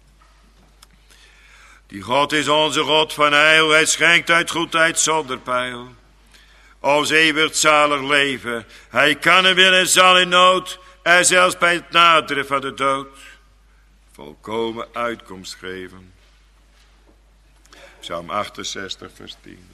Die God is onze God van heil, hij schenkt uit goedheid zonder peil. Ons eeuwig zalig leven, hij kan en wil en zal in nood, en zelfs bij het naderen van de dood, volkomen uitkomst geven. Psalm achtenzestig, vers tien.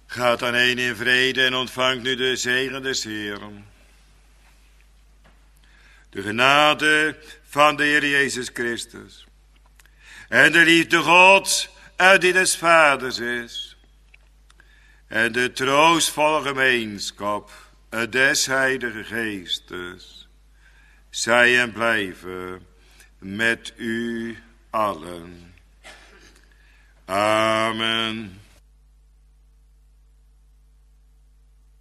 Gaat dan heen in vrede en ontvangt nu de zegen des Heeren. De genade van de Heer Jezus Christus. En de liefde Gods uit die des Vaders is. En de troostvolle gemeenschap des Heilige Geestes. Zij en blijven met u allen. Amen.